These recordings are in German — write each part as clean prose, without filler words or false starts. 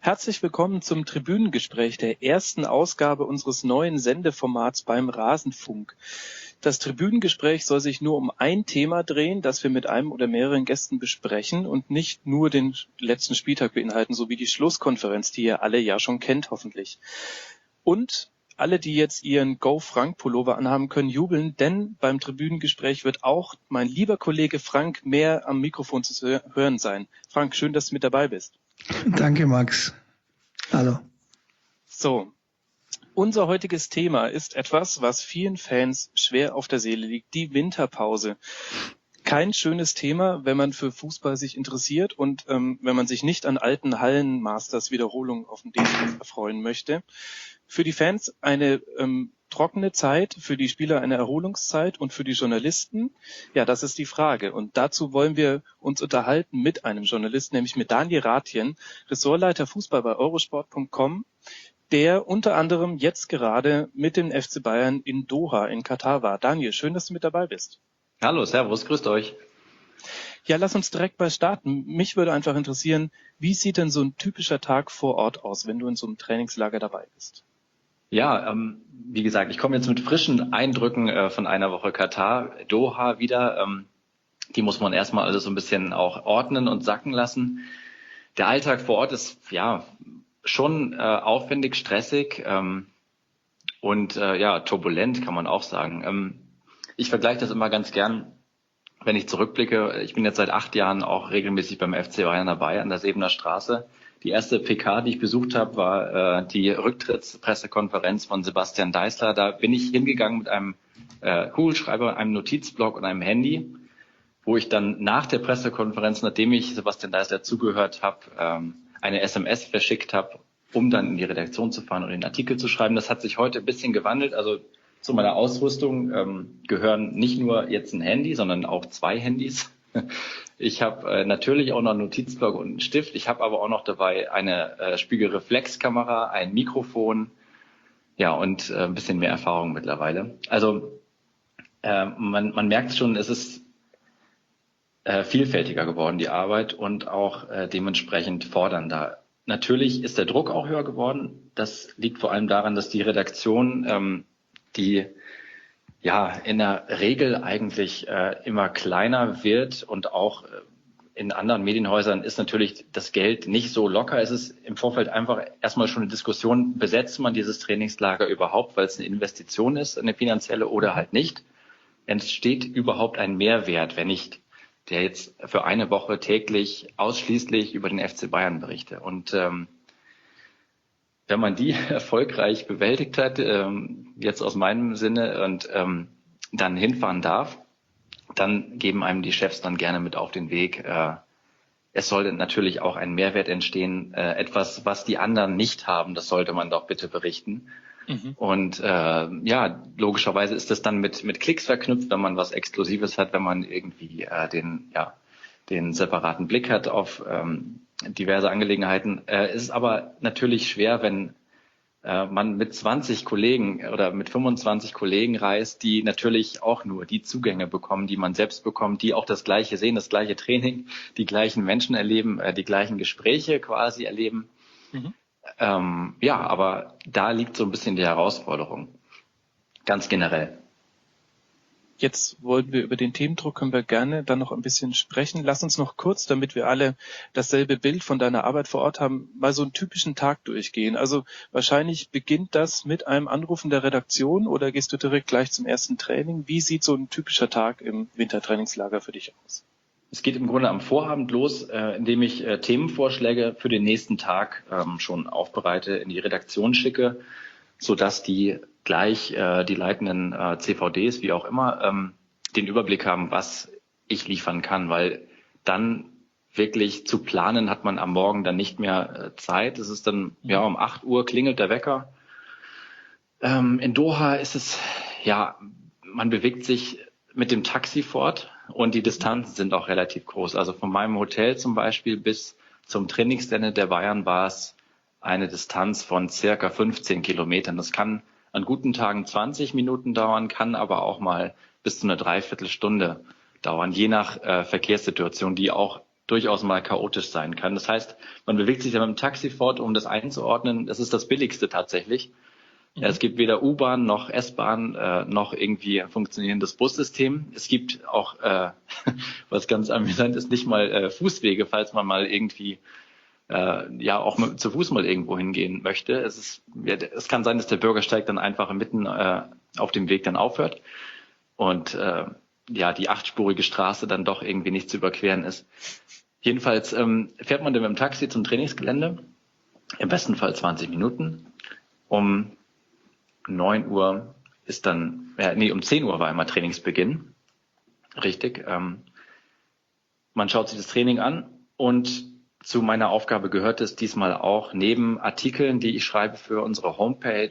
Herzlich willkommen zum Tribünengespräch, der ersten Ausgabe unseres neuen Sendeformats beim Rasenfunk. Das Tribünengespräch soll sich nur um ein Thema drehen, das wir mit einem oder mehreren Gästen besprechen und nicht nur den letzten Spieltag beinhalten, sowie die Schlusskonferenz, die ihr alle ja schon kennt, hoffentlich. Und alle, die jetzt ihren Go-Frank-Pullover anhaben, können jubeln, denn beim Tribünengespräch wird auch mein lieber Kollege Frank mehr am Mikrofon zu hören sein. Frank, schön, dass du mit dabei bist. Danke, Max. Hallo. So, unser heutiges Thema ist etwas, was vielen Fans schwer auf der Seele liegt, die Winterpause. Kein schönes Thema, wenn man für Fußball sich interessiert und wenn man sich nicht an alten Hallenmasters-Wiederholungen auf dem DFB erfreuen möchte. Für die Fans eine trockene Zeit, für die Spieler eine Erholungszeit und für die Journalisten, ja, das ist die Frage. Und dazu wollen wir uns unterhalten mit einem Journalisten, nämlich mit Daniel Rathjen, Ressortleiter Fußball bei Eurosport.com, der unter anderem jetzt gerade mit dem FC Bayern in Doha in Katar war. Daniel, schön, dass du mit dabei bist. Hallo, servus, grüßt euch. Ja, lass uns direkt mal starten. Mich würde einfach interessieren, wie sieht denn so ein typischer Tag vor Ort aus, wenn du in so einem Trainingslager dabei bist? Ja, wie gesagt, ich komme jetzt mit frischen Eindrücken von einer Woche Katar, Doha wieder. Die muss man erstmal alles so ein bisschen auch ordnen und sacken lassen. Der Alltag vor Ort ist ja schon aufwendig, stressig und turbulent, kann man auch sagen. Ich vergleiche das immer ganz gern, wenn ich zurückblicke. Ich bin jetzt seit 8 Jahren auch regelmäßig beim FC Bayern dabei an der Sebener Straße. Die erste PK, die ich besucht habe, war die Rücktrittspressekonferenz von Sebastian Deißler. Da bin ich hingegangen mit einem Kugelschreiber, einem Notizblock und einem Handy, wo ich dann nach der Pressekonferenz, nachdem ich Sebastian Deißler zugehört habe, eine SMS verschickt habe, um dann in die Redaktion zu fahren und den Artikel zu schreiben. Das hat sich heute ein bisschen gewandelt. Also zu meiner Ausrüstung gehören nicht nur jetzt ein Handy, sondern auch 2 Handys. Ich habe natürlich auch noch einen Notizblock und einen Stift. Ich habe aber auch noch dabei eine Spiegelreflexkamera, ein Mikrofon, ja, und ein bisschen mehr Erfahrung mittlerweile. Also man merkt schon, es ist vielfältiger geworden, die Arbeit, und auch dementsprechend fordernder. Natürlich ist der Druck auch höher geworden. Das liegt vor allem daran, dass die Redaktion, die ja in der Regel eigentlich immer kleiner wird, und auch in anderen Medienhäusern ist natürlich das Geld nicht so locker. Es ist im Vorfeld einfach erstmal schon eine Diskussion, besetzt man dieses Trainingslager überhaupt, weil es eine Investition ist, eine finanzielle, oder halt nicht. Entsteht überhaupt ein Mehrwert, wenn ich der jetzt für eine Woche täglich ausschließlich über den FC Bayern berichte? Und wenn man die erfolgreich bewältigt hat, jetzt aus meinem Sinne, und dann hinfahren darf, dann geben einem die Chefs dann gerne mit auf den Weg. Es sollte natürlich auch ein Mehrwert entstehen, etwas, was die anderen nicht haben, das sollte man doch bitte berichten. Mhm. Und logischerweise ist das dann mit Klicks verknüpft, wenn man was Exklusives hat, wenn man irgendwie den separaten Blick hat auf diverse Angelegenheiten. Es ist aber natürlich schwer, wenn man mit 20 Kollegen oder mit 25 Kollegen reist, die natürlich auch nur die Zugänge bekommen, die man selbst bekommt, die auch das Gleiche sehen, das gleiche Training, die gleichen Menschen erleben, die gleichen Gespräche quasi erleben. Mhm. Aber da liegt so ein bisschen die Herausforderung, ganz generell. Jetzt wollen wir über den Themendruck, können wir gerne dann noch ein bisschen sprechen. Lass uns noch kurz, damit wir alle dasselbe Bild von deiner Arbeit vor Ort haben, mal so einen typischen Tag durchgehen. Also wahrscheinlich beginnt das mit einem Anrufen der Redaktion, oder gehst du direkt gleich zum ersten Training? Wie sieht so ein typischer Tag im Wintertrainingslager für dich aus? Es geht im Grunde am Vorabend los, indem ich Themenvorschläge für den nächsten Tag schon aufbereite, in die Redaktion schicke, sodass die gleich die leitenden CVDs, wie auch immer, den Überblick haben, was ich liefern kann, weil dann wirklich zu planen hat man am Morgen dann nicht mehr Zeit. Es ist dann, um 8 Uhr klingelt der Wecker. In Doha ist es, man bewegt sich mit dem Taxi fort, und die Distanzen sind auch relativ groß. Also von meinem Hotel zum Beispiel bis zum Trainingsgelände der Bayern war es eine Distanz von circa 15 Kilometern. Das kann an guten Tagen 20 Minuten dauern, kann aber auch mal bis zu einer Dreiviertelstunde dauern, je nach Verkehrssituation, die auch durchaus mal chaotisch sein kann. Das heißt, man bewegt sich ja mit dem Taxi fort, um das einzuordnen. Das ist das Billigste tatsächlich. Ja, es gibt weder U-Bahn noch S-Bahn noch irgendwie ein funktionierendes Bussystem. Es gibt auch, was ganz amüsant ist, nicht mal Fußwege, falls man mal irgendwie auch zu Fuß mal irgendwo hingehen möchte. Es kann sein, dass der Bürgersteig dann einfach mitten auf dem Weg dann aufhört und die 8-spurige Straße dann doch irgendwie nicht zu überqueren ist. Jedenfalls fährt man dann mit dem Taxi zum Trainingsgelände, im besten Fall 20 Minuten. Um 9 Uhr ist dann, um 10 Uhr war immer Trainingsbeginn. Richtig. Man schaut sich das Training an und zu meiner Aufgabe gehört es diesmal auch, neben Artikeln, die ich schreibe für unsere Homepage,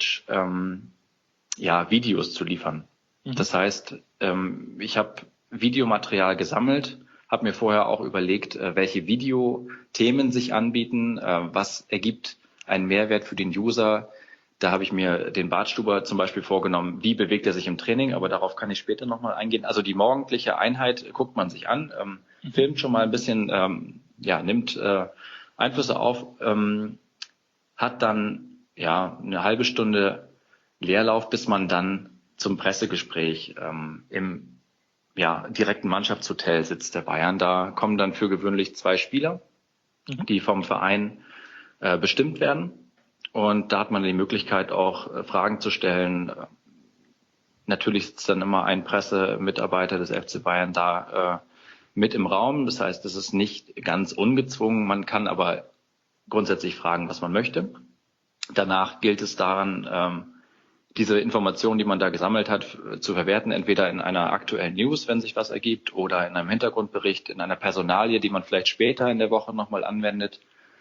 Videos zu liefern. Das heißt, ich habe Videomaterial gesammelt, habe mir vorher auch überlegt, welche Videothemen sich anbieten, was ergibt einen Mehrwert für den User. Da habe ich mir den Bartstuber zum Beispiel vorgenommen, wie bewegt er sich im Training, aber darauf kann ich später nochmal eingehen. Also die morgendliche Einheit guckt man sich an, filmt schon mal ein bisschen, nimmt Einflüsse auf, hat dann eine halbe Stunde Leerlauf, bis man dann zum Pressegespräch im direkten Mannschaftshotel sitzt der Bayern. Da kommen dann für gewöhnlich 2 Spieler, die vom Verein bestimmt werden. Und da hat man die Möglichkeit auch Fragen zu stellen. Natürlich sitzt dann immer ein Pressemitarbeiter des FC Bayern da mit im Raum. Das heißt, es ist nicht ganz ungezwungen. Man kann aber grundsätzlich fragen, was man möchte. Danach gilt es daran, diese Informationen, die man da gesammelt hat, zu verwerten, entweder in einer aktuellen News, wenn sich was ergibt, oder in einem Hintergrundbericht, in einer Personalie, die man vielleicht später in der Woche nochmal anwendet.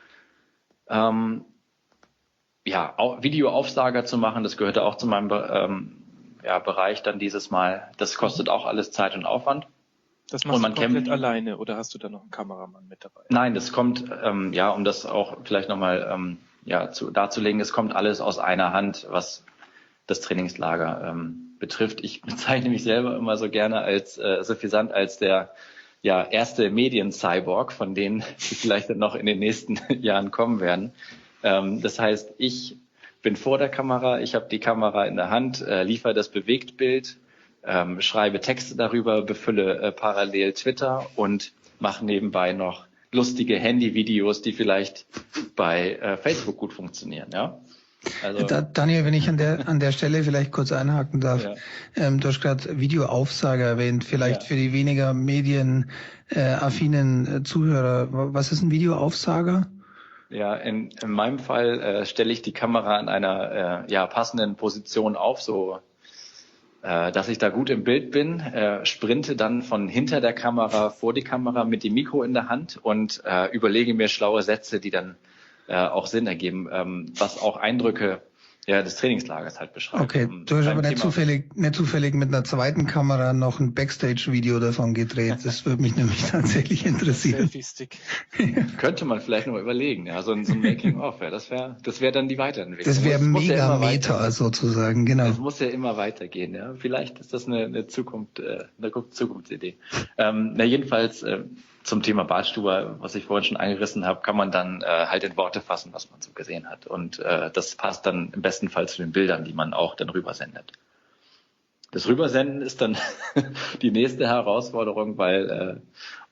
Videoaufsager zu machen, das gehörte auch zu meinem Bereich dann dieses Mal. Das kostet auch alles Zeit und Aufwand. Das machst du komplett alleine oder hast du da noch einen Kameramann mit dabei? Nein, das kommt, um das auch vielleicht nochmal darzulegen, es kommt alles aus einer Hand, was das Trainingslager betrifft. Ich bezeichne mich selber immer so gerne als suffisant als der erste Medien-Cyborg, von denen die vielleicht dann noch in den nächsten Jahren kommen werden. Das heißt, ich bin vor der Kamera, ich habe die Kamera in der Hand, liefere das Bewegtbild, schreibe Texte darüber, befülle parallel Twitter und mache nebenbei noch lustige Handyvideos, die vielleicht bei Facebook gut funktionieren. Ja? Also, Daniel, wenn ich an der Stelle vielleicht kurz einhaken darf. Ja. Du hast gerade Videoaufsager erwähnt, vielleicht für die weniger medienaffinen Zuhörer. Was ist ein Videoaufsager? Ja, in meinem Fall stelle ich die Kamera an einer passenden Position auf, so dass ich da gut im Bild bin, sprinte dann von hinter der Kamera vor die Kamera mit dem Mikro in der Hand und überlege mir schlaue Sätze, die dann auch Sinn ergeben, was auch Eindrücke des Trainingslagers halt beschreibt. Okay, du hast aber nicht zufällig mit einer zweiten Kamera noch ein Backstage-Video davon gedreht. Das würde mich nämlich tatsächlich interessieren. Könnte man vielleicht noch überlegen, so ein Making-of. Das wäre dann die Weiterentwicklung. Das wäre mega Meta sozusagen, genau. Es muss ja immer weitergehen. Ja. Vielleicht ist das eine Zukunftsidee. Jedenfalls zum Thema Bartstuber, was ich vorhin schon angerissen habe, kann man dann halt in Worte fassen, was man so gesehen hat. Und das passt dann im besten Fall zu den Bildern, die man auch dann rübersendet. Das Rübersenden ist dann die nächste Herausforderung, weil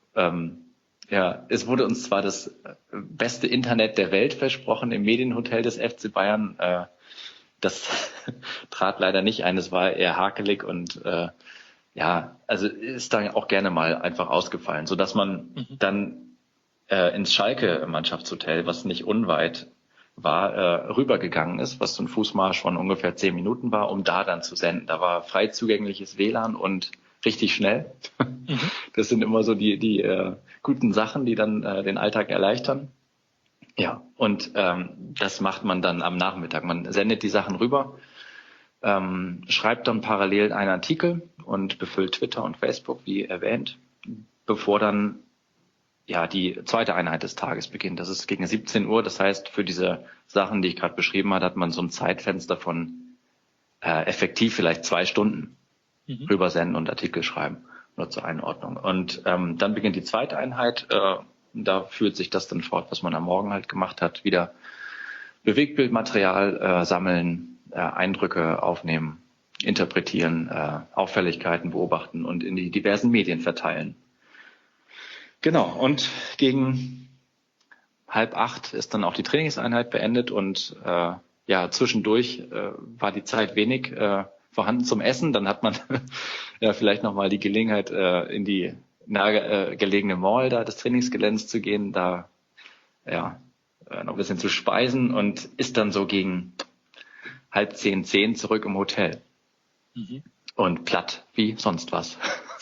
es wurde uns zwar das beste Internet der Welt versprochen im Medienhotel des FC Bayern. Das trat leider nicht ein. Es war eher hakelig und ist dann auch gerne mal einfach ausgefallen, so dass man dann ins Schalke-Mannschaftshotel, was nicht unweit war, rübergegangen ist, was so ein Fußmarsch von ungefähr 10 Minuten war, um da dann zu senden. Da war frei zugängliches WLAN und richtig schnell. Das sind immer so die guten Sachen, die dann den Alltag erleichtern. Ja, und das macht man dann am Nachmittag. Man sendet die Sachen rüber, schreibt dann parallel einen Artikel und befüllt Twitter und Facebook, wie erwähnt, bevor dann die zweite Einheit des Tages beginnt. Das ist gegen 17 Uhr. Das heißt, für diese Sachen, die ich gerade beschrieben habe, hat man so ein Zeitfenster von effektiv vielleicht 2 Stunden rübersenden und Artikel schreiben, nur zur Einordnung. Und dann beginnt die zweite Einheit Da führt sich das dann fort, was man am Morgen halt gemacht hat. Wieder Bewegtbildmaterial sammeln, Eindrücke aufnehmen, interpretieren, Auffälligkeiten beobachten und in die diversen Medien verteilen. Genau, und gegen 7:30 ist dann auch die Trainingseinheit beendet und zwischendurch war die Zeit wenig vorhanden zum Essen. Dann hat man ja vielleicht nochmal die Gelegenheit, in die nahegelegene Mall da des Trainingsgeländes zu gehen, da noch ein bisschen zu speisen und ist dann so gegen 9:30, 10 zurück im Hotel. Mhm. Und platt wie sonst was.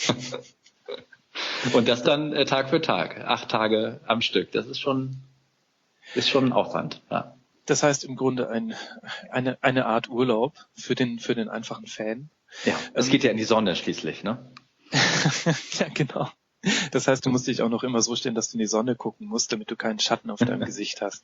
Und das dann Tag für Tag, 8 Tage am Stück. Das ist schon ein Aufwand, ja. Das heißt im Grunde eine Art Urlaub für den einfachen Fan. Ja, es geht ja in die Sonne schließlich, ne? Ja, genau. Das heißt, du musst dich auch noch immer so stellen, dass du in die Sonne gucken musst, damit du keinen Schatten auf deinem Gesicht hast.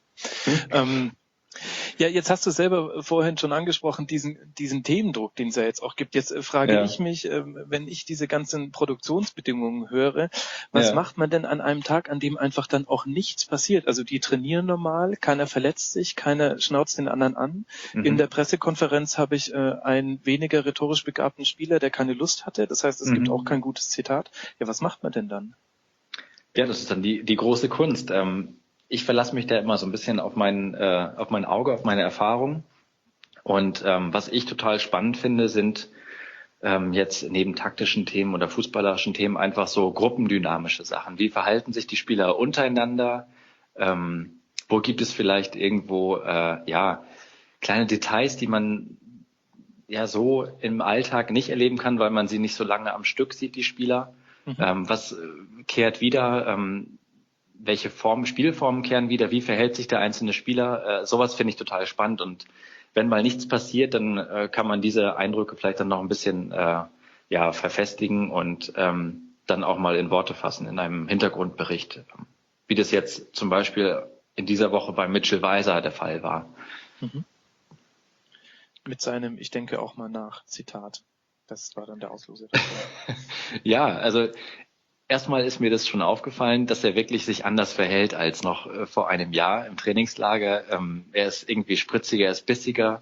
Ja, jetzt hast du selber vorhin schon angesprochen, diesen Themendruck, den es ja jetzt auch gibt. Jetzt frage ich mich, wenn ich diese ganzen Produktionsbedingungen höre, was macht man denn an einem Tag, an dem einfach dann auch nichts passiert? Also die trainieren normal, keiner verletzt sich, keiner schnauzt den anderen an. Mhm. In der Pressekonferenz habe ich einen weniger rhetorisch begabten Spieler, der keine Lust hatte. Das heißt, es gibt auch kein gutes Zitat. Ja, was macht man denn dann? Ja, das ist dann die große Kunst. Ich verlasse mich da immer so ein bisschen auf mein Auge, auf meine Erfahrung. Und was ich total spannend finde, sind jetzt neben taktischen Themen oder fußballerischen Themen einfach so gruppendynamische Sachen. Wie verhalten sich die Spieler untereinander? Wo gibt es vielleicht irgendwo kleine Details, die man ja so im Alltag nicht erleben kann, weil man sie nicht so lange am Stück sieht, die Spieler? Mhm. Was kehrt wieder? Welche Spielformen kehren wieder, wie verhält sich der einzelne Spieler, sowas finde ich total spannend und wenn mal nichts passiert, dann kann man diese Eindrücke vielleicht dann noch ein bisschen verfestigen und dann auch mal in Worte fassen in einem Hintergrundbericht, wie das jetzt zum Beispiel in dieser Woche bei Mitchell Weiser der Fall war. Mhm. Mit seinem "Ich denke auch mal nach" Zitat. Das war dann der Auslöser dafür. Ja, also erstmal ist mir das schon aufgefallen, dass er wirklich sich anders verhält als noch vor einem Jahr im Trainingslager. Er ist irgendwie spritziger, er ist bissiger.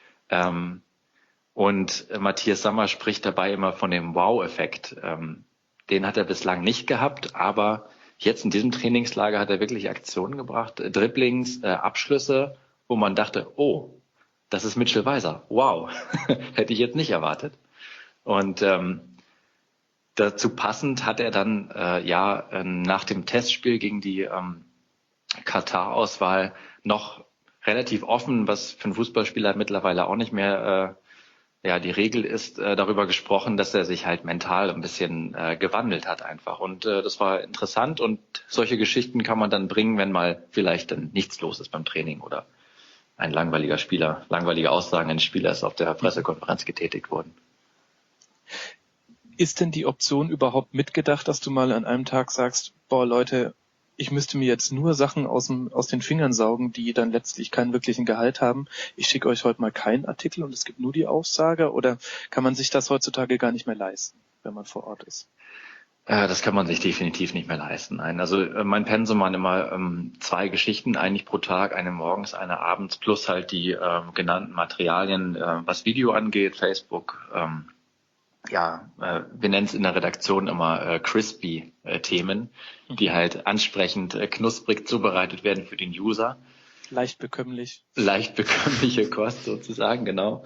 Und Matthias Sammer spricht dabei immer von dem Wow-Effekt. Den hat er bislang nicht gehabt, aber jetzt in diesem Trainingslager hat er wirklich Aktionen gebracht, Dribblings, Abschlüsse, wo man dachte, oh, das ist Mitchell Weiser. Wow, hätte ich jetzt nicht erwartet. Und dazu passend hat er dann nach dem Testspiel gegen die Katar-Auswahl noch relativ offen, was für einen Fußballspieler mittlerweile auch nicht mehr die Regel ist, darüber gesprochen, dass er sich halt mental ein bisschen gewandelt hat einfach. Und das war interessant und solche Geschichten kann man dann bringen, wenn mal vielleicht dann nichts los ist beim Training oder ein langweilige Aussagen eines Spielers auf der Pressekonferenz getätigt wurden. Ist denn die Option überhaupt mitgedacht, dass du mal an einem Tag sagst, boah Leute, ich müsste mir jetzt nur Sachen aus den Fingern saugen, die dann letztlich keinen wirklichen Gehalt haben. Ich schicke euch heute mal keinen Artikel und es gibt nur die Aussage, oder kann man sich das heutzutage gar nicht mehr leisten, wenn man vor Ort ist? Das kann man sich definitiv nicht mehr leisten. Nein. Also mein Pensum waren immer 2 Geschichten eigentlich pro Tag, eine morgens, eine abends, plus halt die genannten Materialien, was Video angeht, Facebook, wir nennen es in der Redaktion immer crispy Themen, die halt ansprechend knusprig zubereitet werden für den User. Leicht bekömmlich. Leicht bekömmliche Kost sozusagen, genau.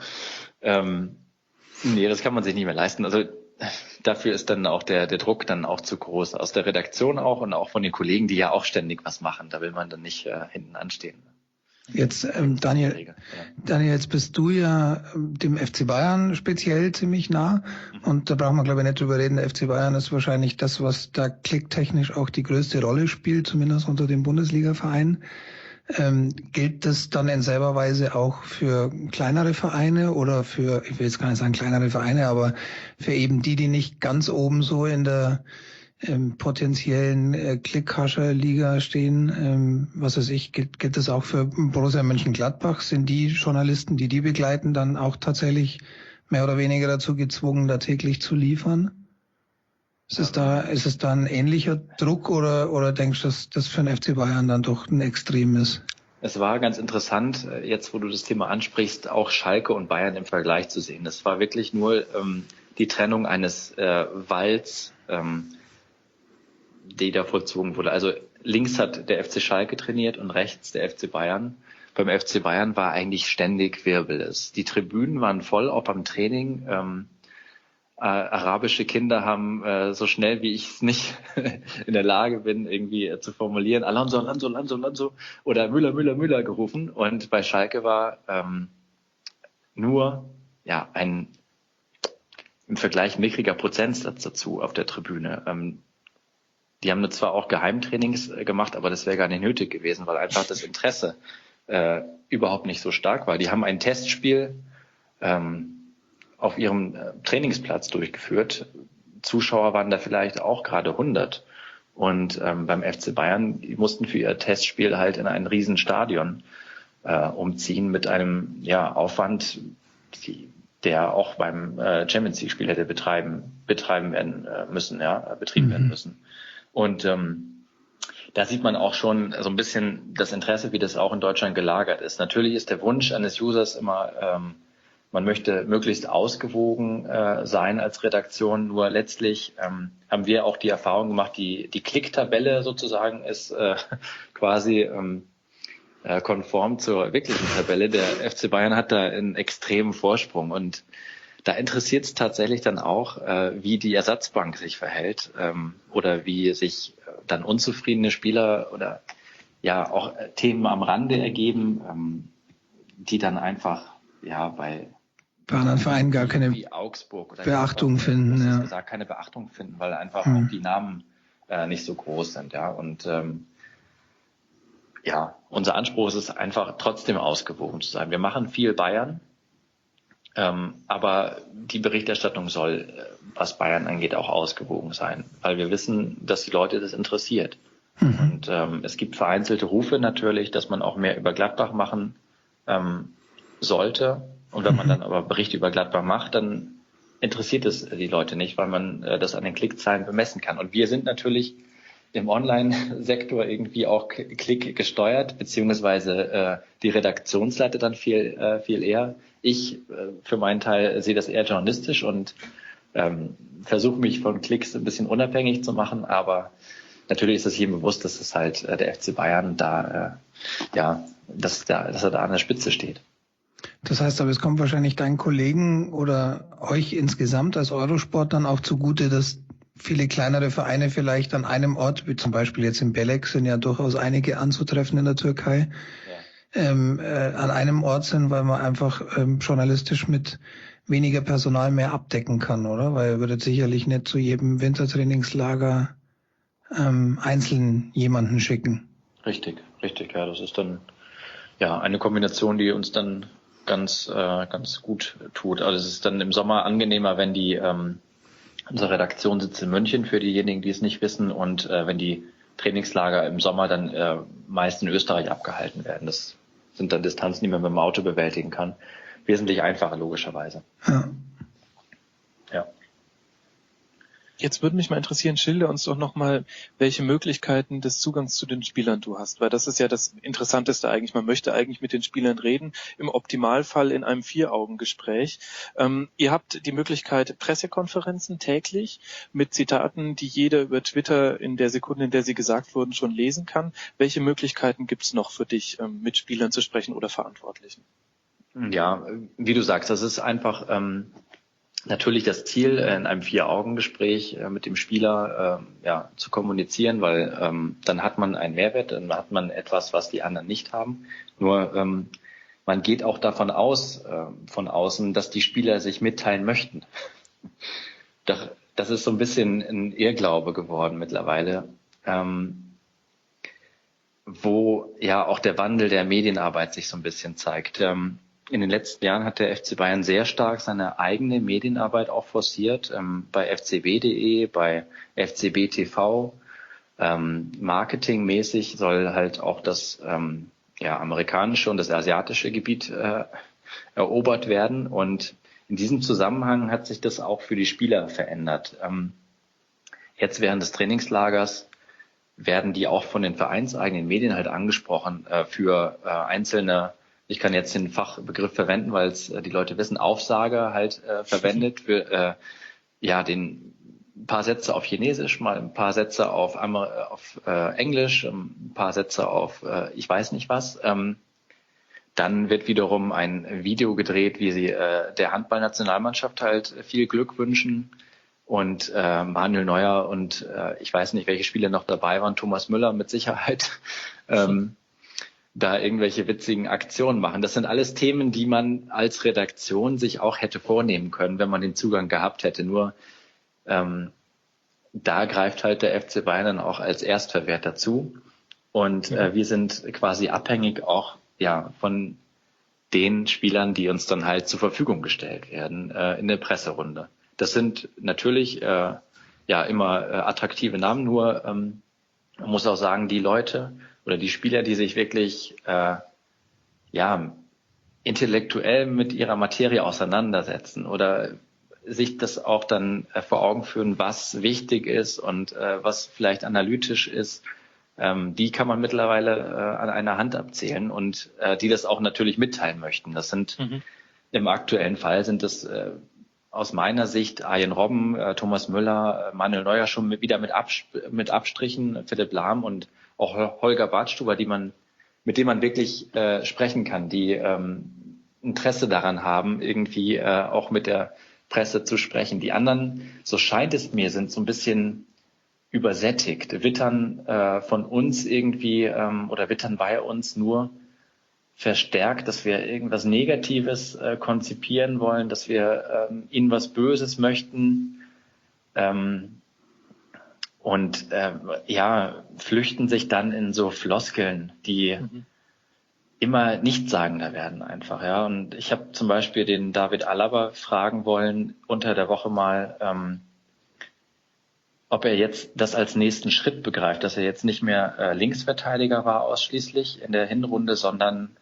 Das kann man sich nicht mehr leisten. Also dafür ist dann auch der Druck dann auch zu groß. Aus der Redaktion auch und auch von den Kollegen, die ja auch ständig was machen. Da will man dann nicht hinten anstehen. Jetzt, Daniel, jetzt bist du ja dem FC Bayern speziell ziemlich nah. Und da brauchen wir, glaube ich, nicht drüber reden. Der FC Bayern ist wahrscheinlich das, was da klicktechnisch auch die größte Rolle spielt, zumindest unter den Bundesliga-Vereinen. Gilt das dann in selber Weise auch für kleinere Vereine oder für, ich will jetzt gar nicht sagen kleinere Vereine, aber für eben die nicht ganz oben so in der potenziellen Klickhascher-Liga stehen? Was weiß ich, gilt das auch für Borussia Mönchengladbach? Sind die Journalisten, die begleiten, dann auch tatsächlich mehr oder weniger dazu gezwungen, da täglich zu liefern? Ist es da ein ähnlicher Druck oder denkst du, dass das für den FC Bayern dann doch ein Extrem ist? Es war ganz interessant, jetzt wo du das Thema ansprichst, auch Schalke und Bayern im Vergleich zu sehen. Das war wirklich nur die Trennung eines Walls, die da vollzogen wurde. Also links hat der FC Schalke trainiert und rechts der FC Bayern. Beim FC Bayern war eigentlich ständig Wirbel. Die Tribünen waren voll, auch beim Training. Arabische Kinder haben so schnell, wie ich es nicht in der Lage bin, irgendwie zu formulieren, Alonso, Alonso, Alonso, Alonso oder Müller, Müller, Müller gerufen. Und bei Schalke war nur ein im Vergleich mickriger Prozentsatz dazu auf der Tribüne. Die haben zwar auch Geheimtrainings gemacht, aber das wäre gar nicht nötig gewesen, weil einfach das Interesse überhaupt nicht so stark war. Die haben ein Testspiel auf ihrem Trainingsplatz durchgeführt. Zuschauer waren da vielleicht auch gerade 100. Und beim FC Bayern, die mussten für ihr Testspiel halt in ein Riesenstadion umziehen mit einem Aufwand, der auch beim Champions League-Spiel hätte betrieben werden müssen. Und da sieht man auch schon so ein bisschen das Interesse, wie das auch in Deutschland gelagert ist. Natürlich ist der Wunsch eines Users immer, man möchte möglichst ausgewogen sein als Redaktion, nur letztlich haben wir auch die Erfahrung gemacht, die Klicktabelle sozusagen ist quasi konform zur wirklichen Tabelle. Der FC Bayern hat da einen extremen Vorsprung und da interessiert es tatsächlich dann auch, wie die Ersatzbank sich verhält oder wie sich dann unzufriedene Spieler oder auch Themen am Rande ergeben, die dann einfach bei anderen Vereinen gar keine wie Augsburg oder Beachtung finden. Keine Beachtung finden, weil einfach auch die Namen nicht so groß sind. Ja, und unser Anspruch ist es einfach trotzdem ausgewogen zu sein. Wir machen viel Bayern, aber die Berichterstattung soll, was Bayern angeht, auch ausgewogen sein, weil wir wissen, dass die Leute das interessiert. Und es gibt vereinzelte Rufe natürlich, dass man auch mehr über Gladbach machen sollte. Und wenn man dann aber Berichte über Gladbach macht, dann interessiert es die Leute nicht, weil man das an den Klickzahlen bemessen kann. Und wir sind natürlich im Online-Sektor irgendwie auch Klick gesteuert, beziehungsweise die Redaktionsleiter dann viel eher. Ich für meinen Teil sehe das eher journalistisch und versuche mich von Klicks ein bisschen unabhängig zu machen, aber natürlich ist es jedem bewusst, dass es halt der FC Bayern dass er da an der Spitze steht. Das heißt aber, es kommt wahrscheinlich deinen Kollegen oder euch insgesamt als Eurosport dann auch zugute, dass viele kleinere Vereine vielleicht an einem Ort, wie zum Beispiel jetzt in Belek, sind ja durchaus einige anzutreffen in der Türkei, an einem Ort sind, weil man einfach journalistisch mit weniger Personal mehr abdecken kann, oder? Weil ihr würdet sicherlich nicht zu jedem Wintertrainingslager einzeln jemanden schicken. Richtig, ja, das ist dann eine Kombination, die uns dann ganz gut tut. Also es ist dann im Sommer angenehmer, wenn unsere Redaktion sitzt in München, für diejenigen, die es nicht wissen, und wenn die Trainingslager im Sommer dann meist in Österreich abgehalten werden. Das sind dann Distanzen, die man mit dem Auto bewältigen kann. Wesentlich einfacher, logischerweise. Ja. Jetzt würde mich mal interessieren, schilder uns doch nochmal, welche Möglichkeiten des Zugangs zu den Spielern du hast, weil das ist ja das Interessanteste eigentlich. Man möchte eigentlich mit den Spielern reden, im Optimalfall in einem 4-Augen-Gespräch. Ihr habt die Möglichkeit, Pressekonferenzen täglich mit Zitaten, die jeder über Twitter in der Sekunde, in der sie gesagt wurden, schon lesen kann. Welche Möglichkeiten gibt es noch für dich, mit Spielern zu sprechen oder Verantwortlichen? Ja, wie du sagst, das ist einfach natürlich das Ziel, in einem 4-Augen-Gespräch mit dem Spieler zu kommunizieren, weil dann hat man einen Mehrwert, dann hat man etwas, was die anderen nicht haben. Nur man geht auch davon aus, von außen, dass die Spieler sich mitteilen möchten. Das ist so ein bisschen ein Irrglaube geworden mittlerweile, wo auch der Wandel der Medienarbeit sich so ein bisschen zeigt. In den letzten Jahren hat der FC Bayern sehr stark seine eigene Medienarbeit auch forciert, bei fcb.de, bei FCB TV. Marketingmäßig soll halt auch das amerikanische und das asiatische Gebiet erobert werden. Und in diesem Zusammenhang hat sich das auch für die Spieler verändert. jetzt während des Trainingslagers werden die auch von den vereinseigenen Medien halt angesprochen für einzelne, ich kann jetzt den Fachbegriff verwenden, weil es die Leute wissen, Aufsager halt verwendet für den ein paar Sätze auf Chinesisch, mal ein paar Sätze auf Englisch, ein paar Sätze auf ich weiß nicht was. Dann wird wiederum ein Video gedreht, wie sie der Handballnationalmannschaft halt viel Glück wünschen. Und Manuel Neuer und ich weiß nicht, welche Spieler noch dabei waren, Thomas Müller mit Sicherheit, da irgendwelche witzigen Aktionen machen. Das sind alles Themen, die man als Redaktion sich auch hätte vornehmen können, wenn man den Zugang gehabt hätte. Nur da greift halt der FC Bayern dann auch als Erstverwerter zu. Und wir sind quasi abhängig auch von den Spielern, die uns dann halt zur Verfügung gestellt werden in der Presserunde. Das sind natürlich immer attraktive Namen, nur man muss auch sagen, die Leute oder die Spieler, die sich wirklich intellektuell mit ihrer Materie auseinandersetzen oder sich das auch dann vor Augen führen, was wichtig ist und was vielleicht analytisch ist, die kann man mittlerweile an einer Hand abzählen und die das auch natürlich mitteilen möchten. Das sind im aktuellen Fall sind das aus meiner Sicht Arjen Robben, Thomas Müller, Manuel Neuer schon wieder mit Abstrichen, Philipp Lahm und auch Holger Badstuber, mit denen man wirklich sprechen kann, die Interesse daran haben, irgendwie auch mit der Presse zu sprechen. Die anderen, so scheint es mir, sind so ein bisschen übersättigt, wittern von uns irgendwie oder wittern bei uns nur verstärkt, dass wir irgendwas Negatives konzipieren wollen, dass wir ihnen was Böses möchten und flüchten sich dann in so Floskeln, die immer nichtssagender werden einfach. Ja. Und ich habe zum Beispiel den David Alaba fragen wollen unter der Woche mal, ob er jetzt das als nächsten Schritt begreift, dass er jetzt nicht mehr Linksverteidiger war ausschließlich in der Hinrunde, sondern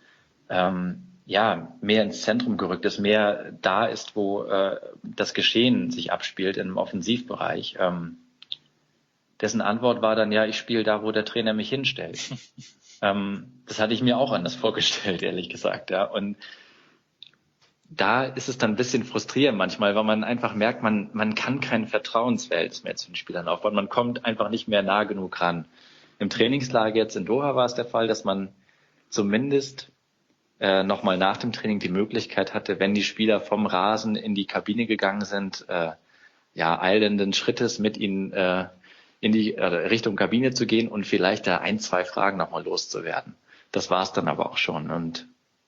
mehr ins Zentrum gerückt ist, mehr da ist, wo das Geschehen sich abspielt im Offensivbereich. Dessen Antwort war dann, ich spiele da, wo der Trainer mich hinstellt. Das hatte ich mir auch anders vorgestellt, ehrlich gesagt. Ja. Und da ist es dann ein bisschen frustrierend manchmal, weil man einfach merkt, man kann kein Vertrauensverhältnis mehr zu den Spielern aufbauen. Man kommt einfach nicht mehr nah genug ran. Im Trainingslager jetzt in Doha war es der Fall, dass man zumindest nochmal nach dem Training die Möglichkeit hatte, wenn die Spieler vom Rasen in die Kabine gegangen sind, eilenden Schrittes mit ihnen in die Richtung Kabine zu gehen und vielleicht da 1-2 Fragen nochmal loszuwerden. Das war es dann aber auch schon. Und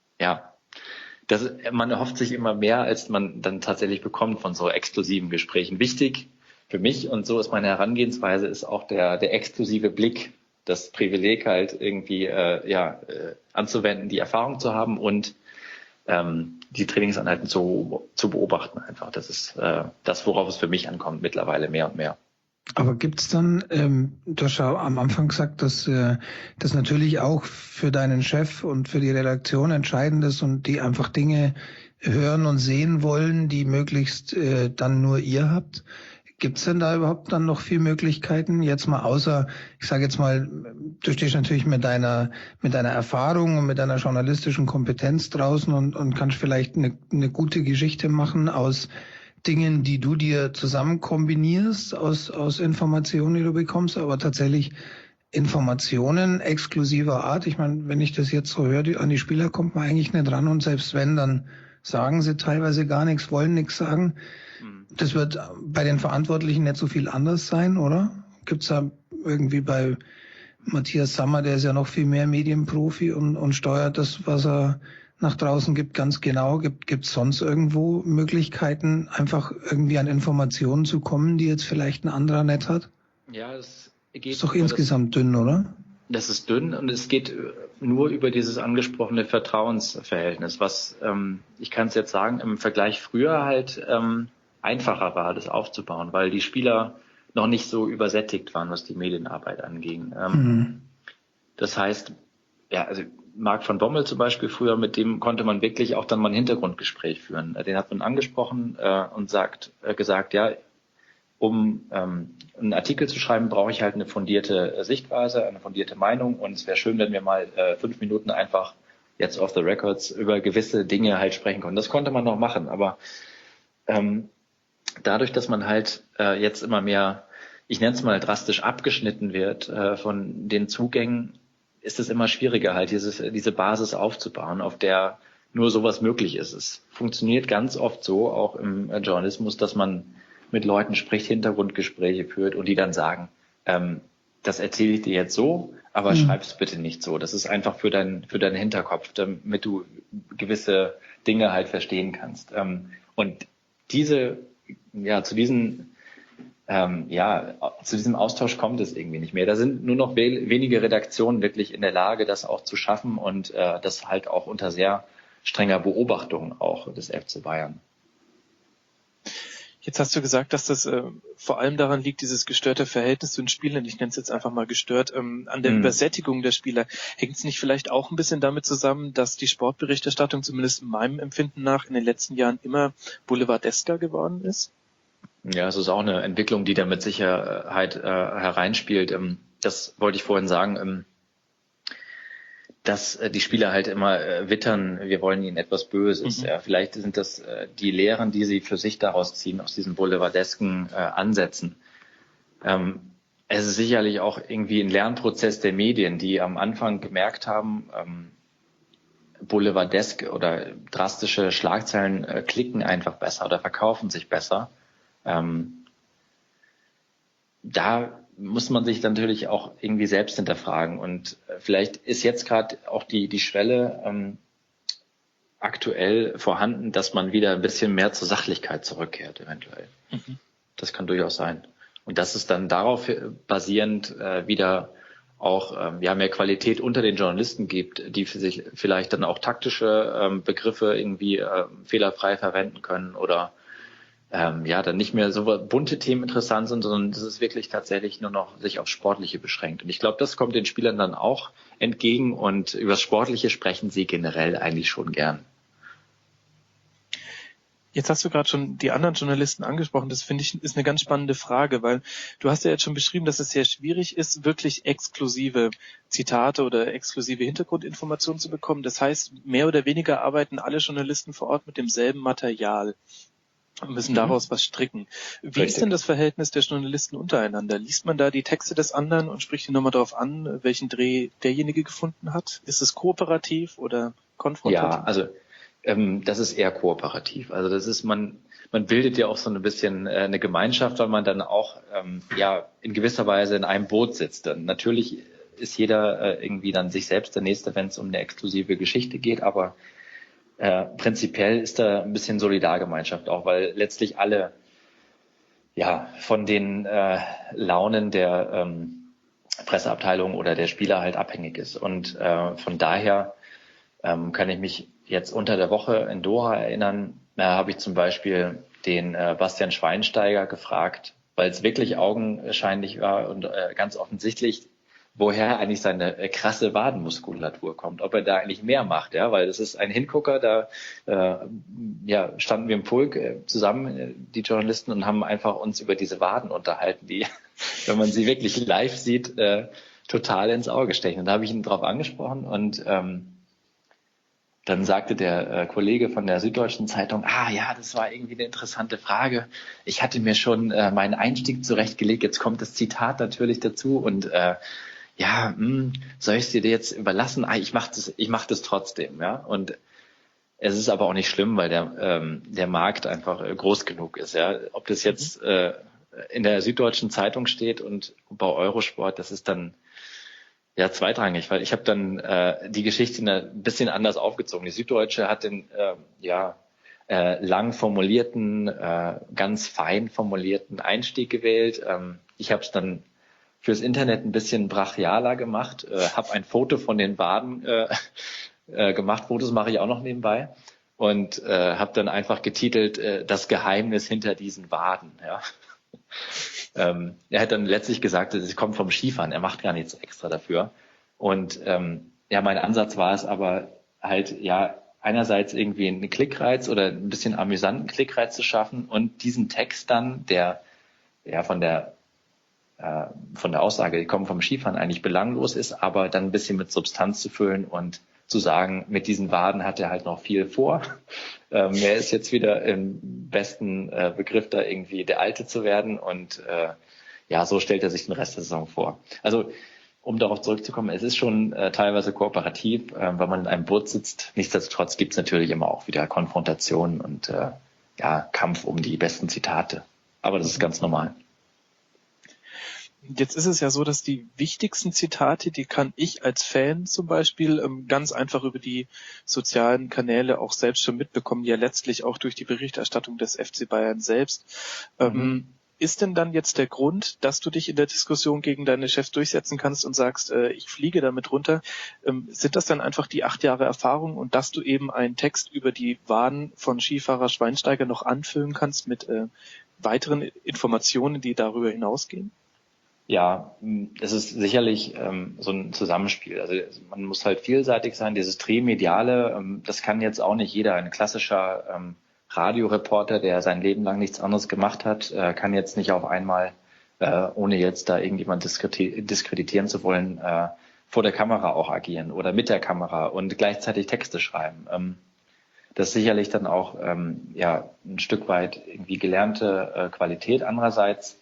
man erhofft sich immer mehr, als man dann tatsächlich bekommt von so exklusiven Gesprächen. Wichtig für mich, und so ist meine Herangehensweise, ist auch der exklusive Blick, das Privileg halt irgendwie anzuwenden, die Erfahrung zu haben und die Trainingseinheiten zu beobachten einfach. Das ist das, worauf es für mich ankommt mittlerweile mehr und mehr. Aber gibt's dann, du hast ja am Anfang gesagt, dass das natürlich auch für deinen Chef und für die Redaktion entscheidend ist und die einfach Dinge hören und sehen wollen, die möglichst dann nur ihr habt. Gibt's denn da überhaupt dann noch viel Möglichkeiten? Jetzt mal außer, ich sage jetzt mal, du stehst natürlich mit deiner Erfahrung und mit deiner journalistischen Kompetenz draußen und kannst vielleicht eine gute Geschichte machen aus Dingen, die du dir zusammen kombinierst aus Informationen, die du bekommst, aber tatsächlich Informationen exklusiver Art. Ich meine, wenn ich das jetzt so höre, an die Spieler kommt man eigentlich nicht ran und selbst wenn, dann sagen sie teilweise gar nichts, wollen nichts sagen. Das wird bei den Verantwortlichen nicht so viel anders sein, oder? Gibt's da irgendwie bei Matthias Sammer, der ist ja noch viel mehr Medienprofi und steuert das, was er nach draußen gibt, ganz genau. Gibt's sonst irgendwo Möglichkeiten, einfach irgendwie an Informationen zu kommen, die jetzt vielleicht ein anderer nicht hat? Ja, es geht. Ist doch insgesamt dünn, oder? Das ist dünn und es geht nur über dieses angesprochene Vertrauensverhältnis, was ich kann es jetzt sagen, im Vergleich früher halt einfacher war, das aufzubauen, weil die Spieler noch nicht so übersättigt waren, was die Medienarbeit anging. Das heißt, also Marc von Bommel zum Beispiel früher, mit dem konnte man wirklich auch dann mal ein Hintergrundgespräch führen. Den hat man angesprochen und gesagt, um einen Artikel zu schreiben, brauche ich halt eine fundierte Sichtweise, eine fundierte Meinung und es wäre schön, wenn wir mal 5 Minuten einfach jetzt off the records über gewisse Dinge halt sprechen konnten. Das konnte man noch machen, aber dadurch, dass man halt jetzt immer mehr, ich nenne es mal drastisch abgeschnitten wird von den Zugängen, ist es immer schwieriger halt diese Basis aufzubauen, auf der nur sowas möglich ist. Es funktioniert ganz oft so, auch im Journalismus, dass man mit Leuten spricht, Hintergrundgespräche führt und die dann sagen, das erzähle ich dir jetzt so, aber schreib's bitte nicht so. Das ist einfach für deinen Hinterkopf, damit du gewisse Dinge halt verstehen kannst. Und zu diesem Austausch kommt es irgendwie nicht mehr. Da sind nur noch wenige Redaktionen wirklich in der Lage, das auch zu schaffen und das halt auch unter sehr strenger Beobachtung auch des FC Bayern. Jetzt hast du gesagt, dass das vor allem daran liegt, dieses gestörte Verhältnis zu den Spielern, ich nenne es jetzt einfach mal gestört, an der Übersättigung der Spieler. Hängt es nicht vielleicht auch ein bisschen damit zusammen, dass die Sportberichterstattung, zumindest in meinem Empfinden nach, in den letzten Jahren immer boulevardesker geworden ist? Ja, es ist auch eine Entwicklung, die da mit Sicherheit hereinspielt. Das wollte ich vorhin sagen, dass die Spieler halt immer wittern, wir wollen ihnen etwas Böses. Ja, vielleicht sind das die Lehren, die sie für sich daraus ziehen, aus diesen boulevardesken Ansätzen. Es ist sicherlich auch irgendwie ein Lernprozess der Medien, die am Anfang gemerkt haben, boulevardesk oder drastische Schlagzeilen klicken einfach besser oder verkaufen sich besser. Da muss man sich natürlich auch irgendwie selbst hinterfragen und vielleicht ist jetzt gerade auch die Schwelle aktuell vorhanden, dass man wieder ein bisschen mehr zur Sachlichkeit zurückkehrt eventuell. Das kann durchaus sein. Und dass es dann darauf basierend wieder auch mehr Qualität unter den Journalisten gibt, die für sich vielleicht dann auch taktische Begriffe irgendwie fehlerfrei verwenden können oder dann nicht mehr so bunte Themen interessant sind, sondern es ist wirklich tatsächlich nur noch sich auf Sportliche beschränkt. Und ich glaube, das kommt den Spielern dann auch entgegen und über das Sportliche sprechen sie generell eigentlich schon gern. Jetzt hast du gerade schon die anderen Journalisten angesprochen. Das finde ich ist eine ganz spannende Frage, weil du hast ja jetzt schon beschrieben, dass es sehr schwierig ist, wirklich exklusive Zitate oder exklusive Hintergrundinformationen zu bekommen. Das heißt, mehr oder weniger arbeiten alle Journalisten vor Ort mit demselben Material und müssen daraus was stricken. Wie ist denn das Verhältnis der Journalisten untereinander? Liest man da die Texte des anderen und spricht ihn nochmal darauf an, welchen Dreh derjenige gefunden hat? Ist es kooperativ oder konfrontativ? Ja, also das ist eher kooperativ. Also das ist man bildet ja auch so ein bisschen eine Gemeinschaft, weil man dann auch in gewisser Weise in einem Boot sitzt. Dann natürlich ist jeder irgendwie dann sich selbst der Nächste, wenn es um eine exklusive Geschichte geht, aber prinzipiell ist da ein bisschen Solidargemeinschaft auch, weil letztlich alle von den Launen der Presseabteilung oder der Spieler halt abhängig ist. Und von daher kann ich mich jetzt unter der Woche in Doha erinnern, habe ich zum Beispiel den Bastian Schweinsteiger gefragt, weil es wirklich augenscheinlich war und ganz offensichtlich, woher eigentlich seine krasse Wadenmuskulatur kommt, ob er da eigentlich mehr macht, weil das ist ein Hingucker, da standen wir im Pulk zusammen, die Journalisten, und haben einfach uns über diese Waden unterhalten, die, wenn man sie wirklich live sieht, total ins Auge stechen. Und da habe ich ihn drauf angesprochen und dann sagte der Kollege von der Süddeutschen Zeitung, das war irgendwie eine interessante Frage. Ich hatte mir schon meinen Einstieg zurechtgelegt, jetzt kommt das Zitat natürlich dazu und soll ich es dir jetzt überlassen? Ich mach das trotzdem, ja. Und es ist aber auch nicht schlimm, weil der Markt einfach groß genug ist, ja. Ob das jetzt in der Süddeutschen Zeitung steht und bei Eurosport, das ist dann zweitrangig, weil ich habe dann die Geschichte ein bisschen anders aufgezogen. Die Süddeutsche hat den lang formulierten, ganz fein formulierten Einstieg gewählt. Ich habe es dann fürs Internet ein bisschen brachialer gemacht, habe ein Foto von den Waden gemacht. Fotos mache ich auch noch nebenbei und habe dann einfach getitelt das Geheimnis hinter diesen Waden. Ja. Er hat dann letztlich gesagt, es kommt vom Skifahren, er macht gar nichts extra dafür. Und mein Ansatz war es aber halt, einerseits irgendwie einen Klickreiz oder ein bisschen amüsanten Klickreiz zu schaffen und diesen Text dann, der von der Aussage, die kommen vom Skifahren, eigentlich belanglos ist, aber dann ein bisschen mit Substanz zu füllen und zu sagen, mit diesen Waden hat er halt noch viel vor. Er ist jetzt wieder im besten Begriff, da irgendwie der Alte zu werden und so stellt er sich den Rest der Saison vor. Also um darauf zurückzukommen, es ist schon teilweise kooperativ, weil man in einem Boot sitzt. Nichtsdestotrotz gibt es natürlich immer auch wieder Konfrontationen und Kampf um die besten Zitate. Aber das ist ganz normal. Jetzt ist es ja so, dass die wichtigsten Zitate, die kann ich als Fan zum Beispiel ganz einfach über die sozialen Kanäle auch selbst schon mitbekommen, ja letztlich auch durch die Berichterstattung des FC Bayern selbst. Ist denn dann jetzt der Grund, dass du dich in der Diskussion gegen deine Chefs durchsetzen kannst und sagst, ich fliege damit runter, sind das dann einfach die 8 Jahre Erfahrung und dass du eben einen Text über die Waden von Skifahrer Schweinsteiger noch anfüllen kannst mit weiteren Informationen, die darüber hinausgehen? Ja, es ist sicherlich so ein Zusammenspiel. Also man muss halt vielseitig sein. Dieses Trimediale, das kann jetzt auch nicht jeder. Ein klassischer Radioreporter, der sein Leben lang nichts anderes gemacht hat, kann jetzt nicht auf einmal, ohne jetzt da irgendjemand diskreditieren zu wollen, vor der Kamera auch agieren oder mit der Kamera und gleichzeitig Texte schreiben. Das ist sicherlich dann auch ein Stück weit irgendwie gelernte Qualität. Andererseits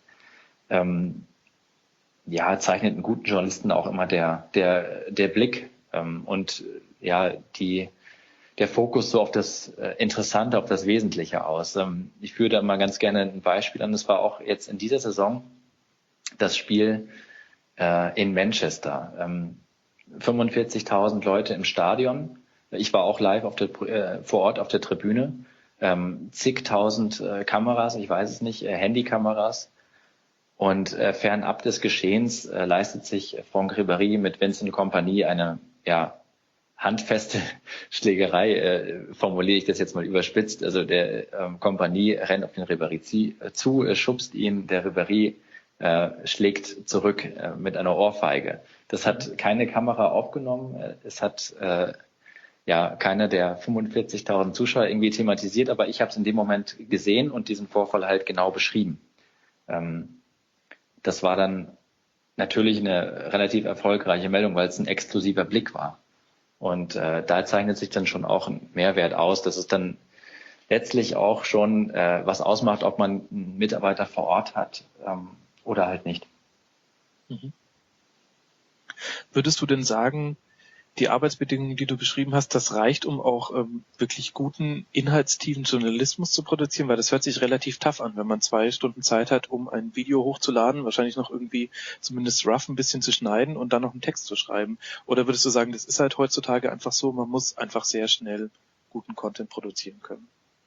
zeichnet einen guten Journalisten auch immer der Blick und der Fokus so auf das Interessante, auf das Wesentliche aus. Ich führe da mal ganz gerne ein Beispiel an. Das war auch jetzt in dieser Saison das Spiel in Manchester. 45.000 Leute im Stadion. Ich war auch live vor Ort auf der Tribüne. Zigtausend Kameras, ich weiß es nicht, Handykameras. Und fernab des Geschehens leistet sich Franck Ribéry mit Vincent Kompany eine handfeste Schlägerei, formuliere ich das jetzt mal überspitzt. Also der Kompany rennt auf den Ribéry zu, schubst ihn, der Ribéry schlägt zurück mit einer Ohrfeige. Das hat keine Kamera aufgenommen, es hat keiner der 45.000 Zuschauer irgendwie thematisiert, aber ich habe es in dem Moment gesehen und diesen Vorfall halt genau beschrieben. Das war dann natürlich eine relativ erfolgreiche Meldung, weil es ein exklusiver Blick war. Und da zeichnet sich dann schon auch ein Mehrwert aus, dass es dann letztlich auch schon was ausmacht, ob man einen Mitarbeiter vor Ort hat oder halt nicht. Würdest du denn sagen, die Arbeitsbedingungen, die du beschrieben hast, das reicht, um auch wirklich guten, inhaltstiefen Journalismus zu produzieren? Weil das hört sich relativ tough an, wenn man 2 Stunden Zeit hat, um ein Video hochzuladen, wahrscheinlich noch irgendwie zumindest rough ein bisschen zu schneiden und dann noch einen Text zu schreiben. Oder würdest du sagen, das ist halt heutzutage einfach so, man muss einfach sehr schnell guten Content produzieren können?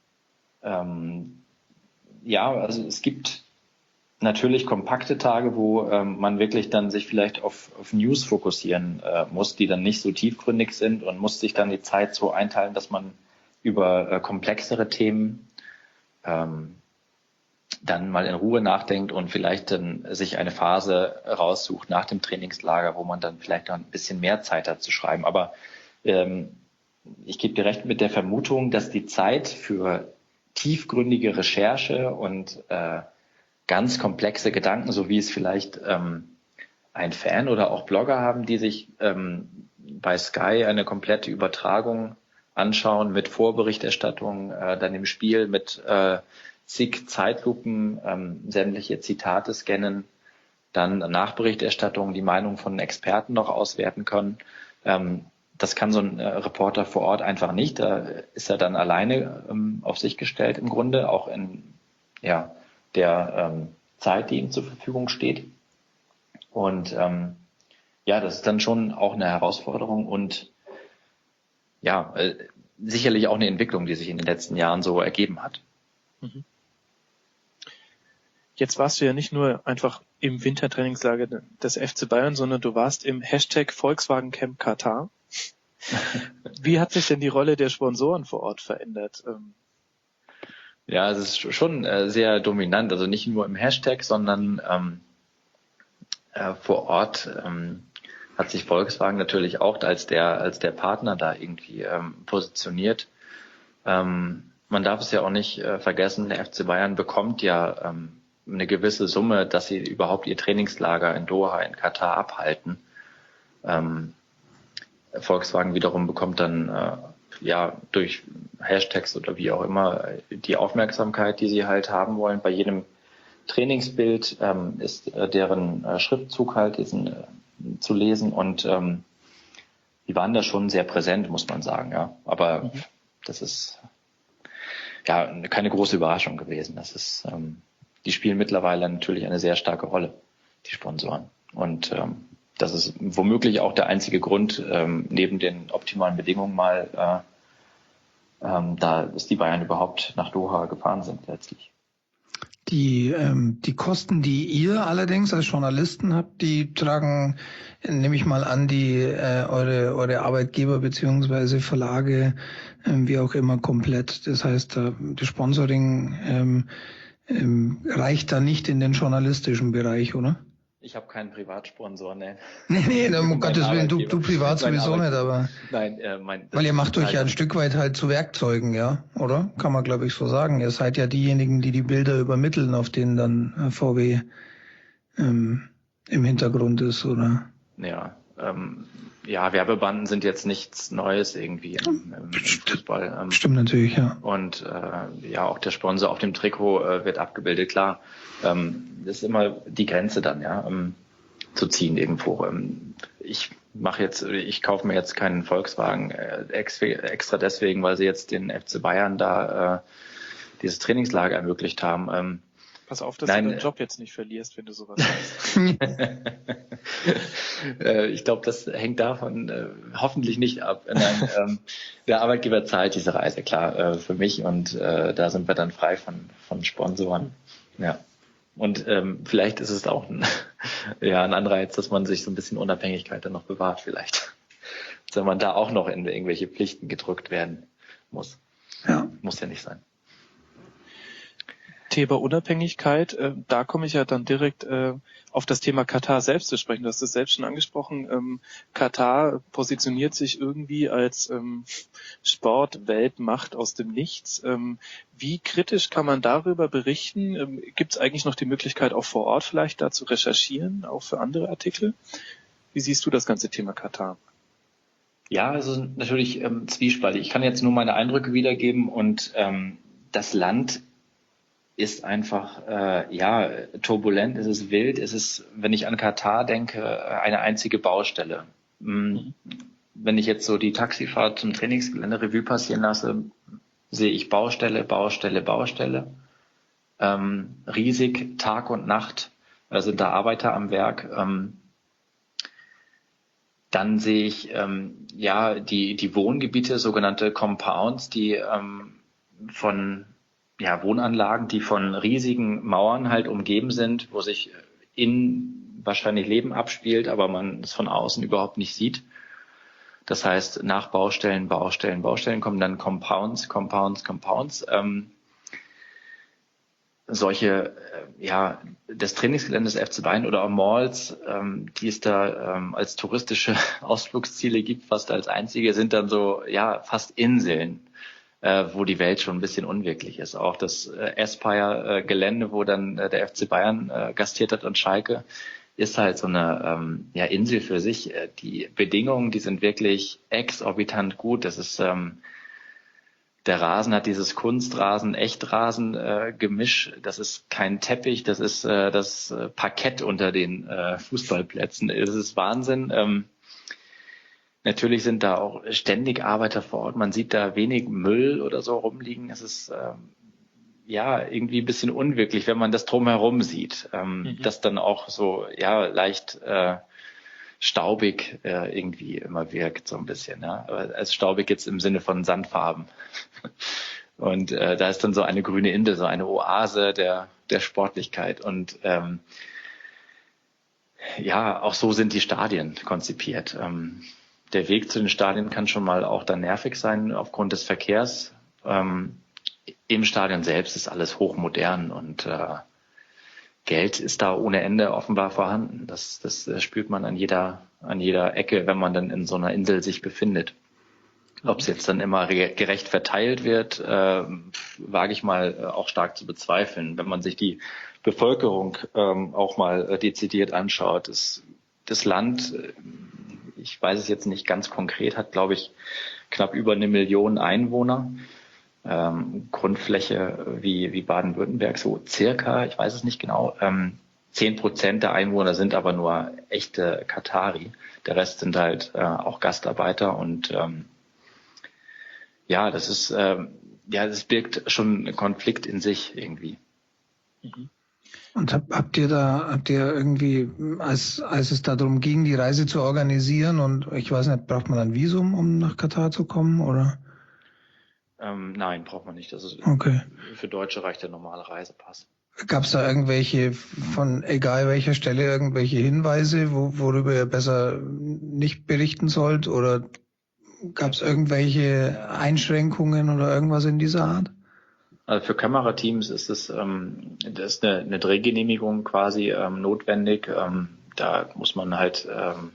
Also es gibt natürlich kompakte Tage, wo man wirklich dann sich vielleicht auf News fokussieren muss, die dann nicht so tiefgründig sind und muss sich dann die Zeit so einteilen, dass man über komplexere Themen dann mal in Ruhe nachdenkt und vielleicht dann sich eine Phase raussucht nach dem Trainingslager, wo man dann vielleicht noch ein bisschen mehr Zeit hat zu schreiben. Aber ich gebe dir recht mit der Vermutung, dass die Zeit für tiefgründige Recherche und ganz komplexe Gedanken, so wie es vielleicht ein Fan oder auch Blogger haben, die sich bei Sky eine komplette Übertragung anschauen mit Vorberichterstattung, dann im Spiel mit zig Zeitlupen, sämtliche Zitate scannen, dann Nachberichterstattung, die Meinung von Experten noch auswerten können. Das kann so ein Reporter vor Ort einfach nicht. Da ist er dann alleine auf sich gestellt im Grunde, auch in der Zeit, die ihm zur Verfügung steht. Und das ist dann schon auch eine Herausforderung und sicherlich auch eine Entwicklung, die sich in den letzten Jahren so ergeben hat. Jetzt warst du ja nicht nur einfach im Wintertrainingslager des FC Bayern, sondern du warst im Volkswagen Camp Katar. Wie hat sich denn die Rolle der Sponsoren vor Ort verändert? Ja, es ist schon sehr dominant, also nicht nur im Hashtag, sondern vor Ort hat sich Volkswagen natürlich auch als der Partner da irgendwie positioniert. Man darf es ja auch nicht vergessen, der FC Bayern bekommt ja eine gewisse Summe, dass sie überhaupt ihr Trainingslager in Doha in Katar abhalten. Volkswagen wiederum bekommt dann durch Hashtags oder wie auch immer die Aufmerksamkeit, die sie halt haben wollen. Bei jedem Trainingsbild ist deren Schriftzug halt zu lesen und die waren da schon sehr präsent, muss man sagen, ja. Aber das ist ja keine große Überraschung gewesen. Das ist, die spielen mittlerweile natürlich eine sehr starke Rolle, die Sponsoren. Und das ist womöglich auch der einzige Grund, neben den optimalen Bedingungen mal, dass die Bayern überhaupt nach Doha gefahren sind letztlich. Die Kosten, die ihr allerdings als Journalisten habt, die tragen, nehme ich mal an, die eure Arbeitgeber beziehungsweise Verlage, wie auch immer, komplett. Das heißt, das Sponsoring reicht da nicht in den journalistischen Bereich, oder? Ich habe keinen Privatsponsor, ne. Nee, um Gottes Willen, du privat sowieso nicht, aber nein, weil ihr macht euch ja ein Stück weit halt zu Werkzeugen, ja, oder? Kann man, glaube ich, so sagen. Ihr seid ja diejenigen, die die Bilder übermitteln, auf denen dann VW im Hintergrund ist, oder? Ja, Werbebanden sind jetzt nichts Neues irgendwie im Fußball. Stimmt natürlich, ja. Und auch der Sponsor auf dem Trikot wird abgebildet, klar. Das ist immer die Grenze dann, ja, zu ziehen irgendwo. Ich kaufe mir jetzt keinen Volkswagen extra deswegen, weil sie jetzt den FC Bayern da dieses Trainingslager ermöglicht haben. Pass auf, dass du deinen Job jetzt nicht verlierst, wenn du sowas sagst. Ich glaube, das hängt davon hoffentlich nicht ab. Nein, der Arbeitgeber zahlt diese Reise, klar, für mich und da sind wir dann frei von Sponsoren. Ja. Und vielleicht ist es auch ein Anreiz, dass man sich so ein bisschen Unabhängigkeit dann noch bewahrt vielleicht. Wenn man da auch noch in irgendwelche Pflichten gedrückt werden muss. Ja. Muss ja nicht sein. Thema Unabhängigkeit, da komme ich ja dann direkt auf das Thema Katar selbst zu sprechen. Du hast es selbst schon angesprochen. Katar positioniert sich irgendwie als Sportweltmacht aus dem Nichts. Wie kritisch kann man darüber berichten? Gibt es eigentlich noch die Möglichkeit, auch vor Ort vielleicht da zu recherchieren, auch für andere Artikel? Wie siehst du das ganze Thema Katar? Ja, also natürlich zwiespältig. Ich kann jetzt nur meine Eindrücke wiedergeben und das Land ist einfach, turbulent, es ist wild, es ist, wenn ich an Katar denke, eine einzige Baustelle. Wenn ich jetzt so die Taxifahrt zum Trainingsgelände Revue passieren lasse, sehe ich Baustelle, Baustelle, Baustelle. Riesig, Tag und Nacht sind da Arbeiter am Werk. Dann sehe ich, die Wohngebiete, sogenannte Compounds, die von Wohnanlagen, die von riesigen Mauern halt umgeben sind, wo sich innen wahrscheinlich Leben abspielt, aber man es von außen überhaupt nicht sieht. Das heißt, nach Baustellen kommen dann Compounds. Das Trainingsgelände des FC Bayern oder auch Malls, die es da als touristische Ausflugsziele gibt, fast als einzige, sind dann so, fast Inseln, wo die Welt schon ein bisschen unwirklich ist. Auch das Aspire-Gelände, wo dann der FC Bayern gastiert hat und Schalke, ist halt so eine Insel für sich. Die Bedingungen, die sind wirklich exorbitant gut. Das ist der Rasen hat dieses Kunstrasen-Echtrasen-Gemisch. Das ist kein Teppich, das ist das Parkett unter den Fußballplätzen. Es ist Wahnsinn. Natürlich sind da auch ständig Arbeiter vor Ort. Man sieht da wenig Müll oder so rumliegen. Es ist irgendwie ein bisschen unwirklich, wenn man das drumherum sieht. Das dann auch so leicht staubig irgendwie immer wirkt, so ein bisschen. Ja? Aber als staubig jetzt im Sinne von Sandfarben. Und da ist dann so eine grüne Insel, so eine Oase der Sportlichkeit. Und auch so sind die Stadien konzipiert. Der Weg zu den Stadien kann schon mal auch dann nervig sein aufgrund des Verkehrs. Im Stadion selbst ist alles hochmodern und Geld ist da ohne Ende offenbar vorhanden. Das spürt man an jeder Ecke, wenn man dann in so einer Insel sich befindet. Ob es jetzt dann immer gerecht verteilt wird, wage ich mal auch stark zu bezweifeln. Wenn man sich die Bevölkerung auch mal dezidiert anschaut. Das Land, ich weiß es jetzt nicht ganz konkret, hat, glaube ich, knapp über 1 Million Einwohner. Grundfläche wie Baden-Württemberg, so circa, ich weiß es nicht genau. 10% der Einwohner sind aber nur echte Katari. Der Rest sind halt auch Gastarbeiter und das birgt schon einen Konflikt in sich irgendwie. Und habt ihr irgendwie, als es darum ging, die Reise zu organisieren und ich weiß nicht, braucht man ein Visum, um nach Katar zu kommen, oder? Nein, braucht man nicht. Das ist okay. Für Deutsche reicht der normale Reisepass. Gab es da irgendwelche von egal welcher Stelle irgendwelche Hinweise, worüber ihr besser nicht berichten sollt, oder gab es irgendwelche Einschränkungen oder irgendwas in dieser Art? Also für Kamerateams ist das ist eine Drehgenehmigung quasi notwendig. Da muss man halt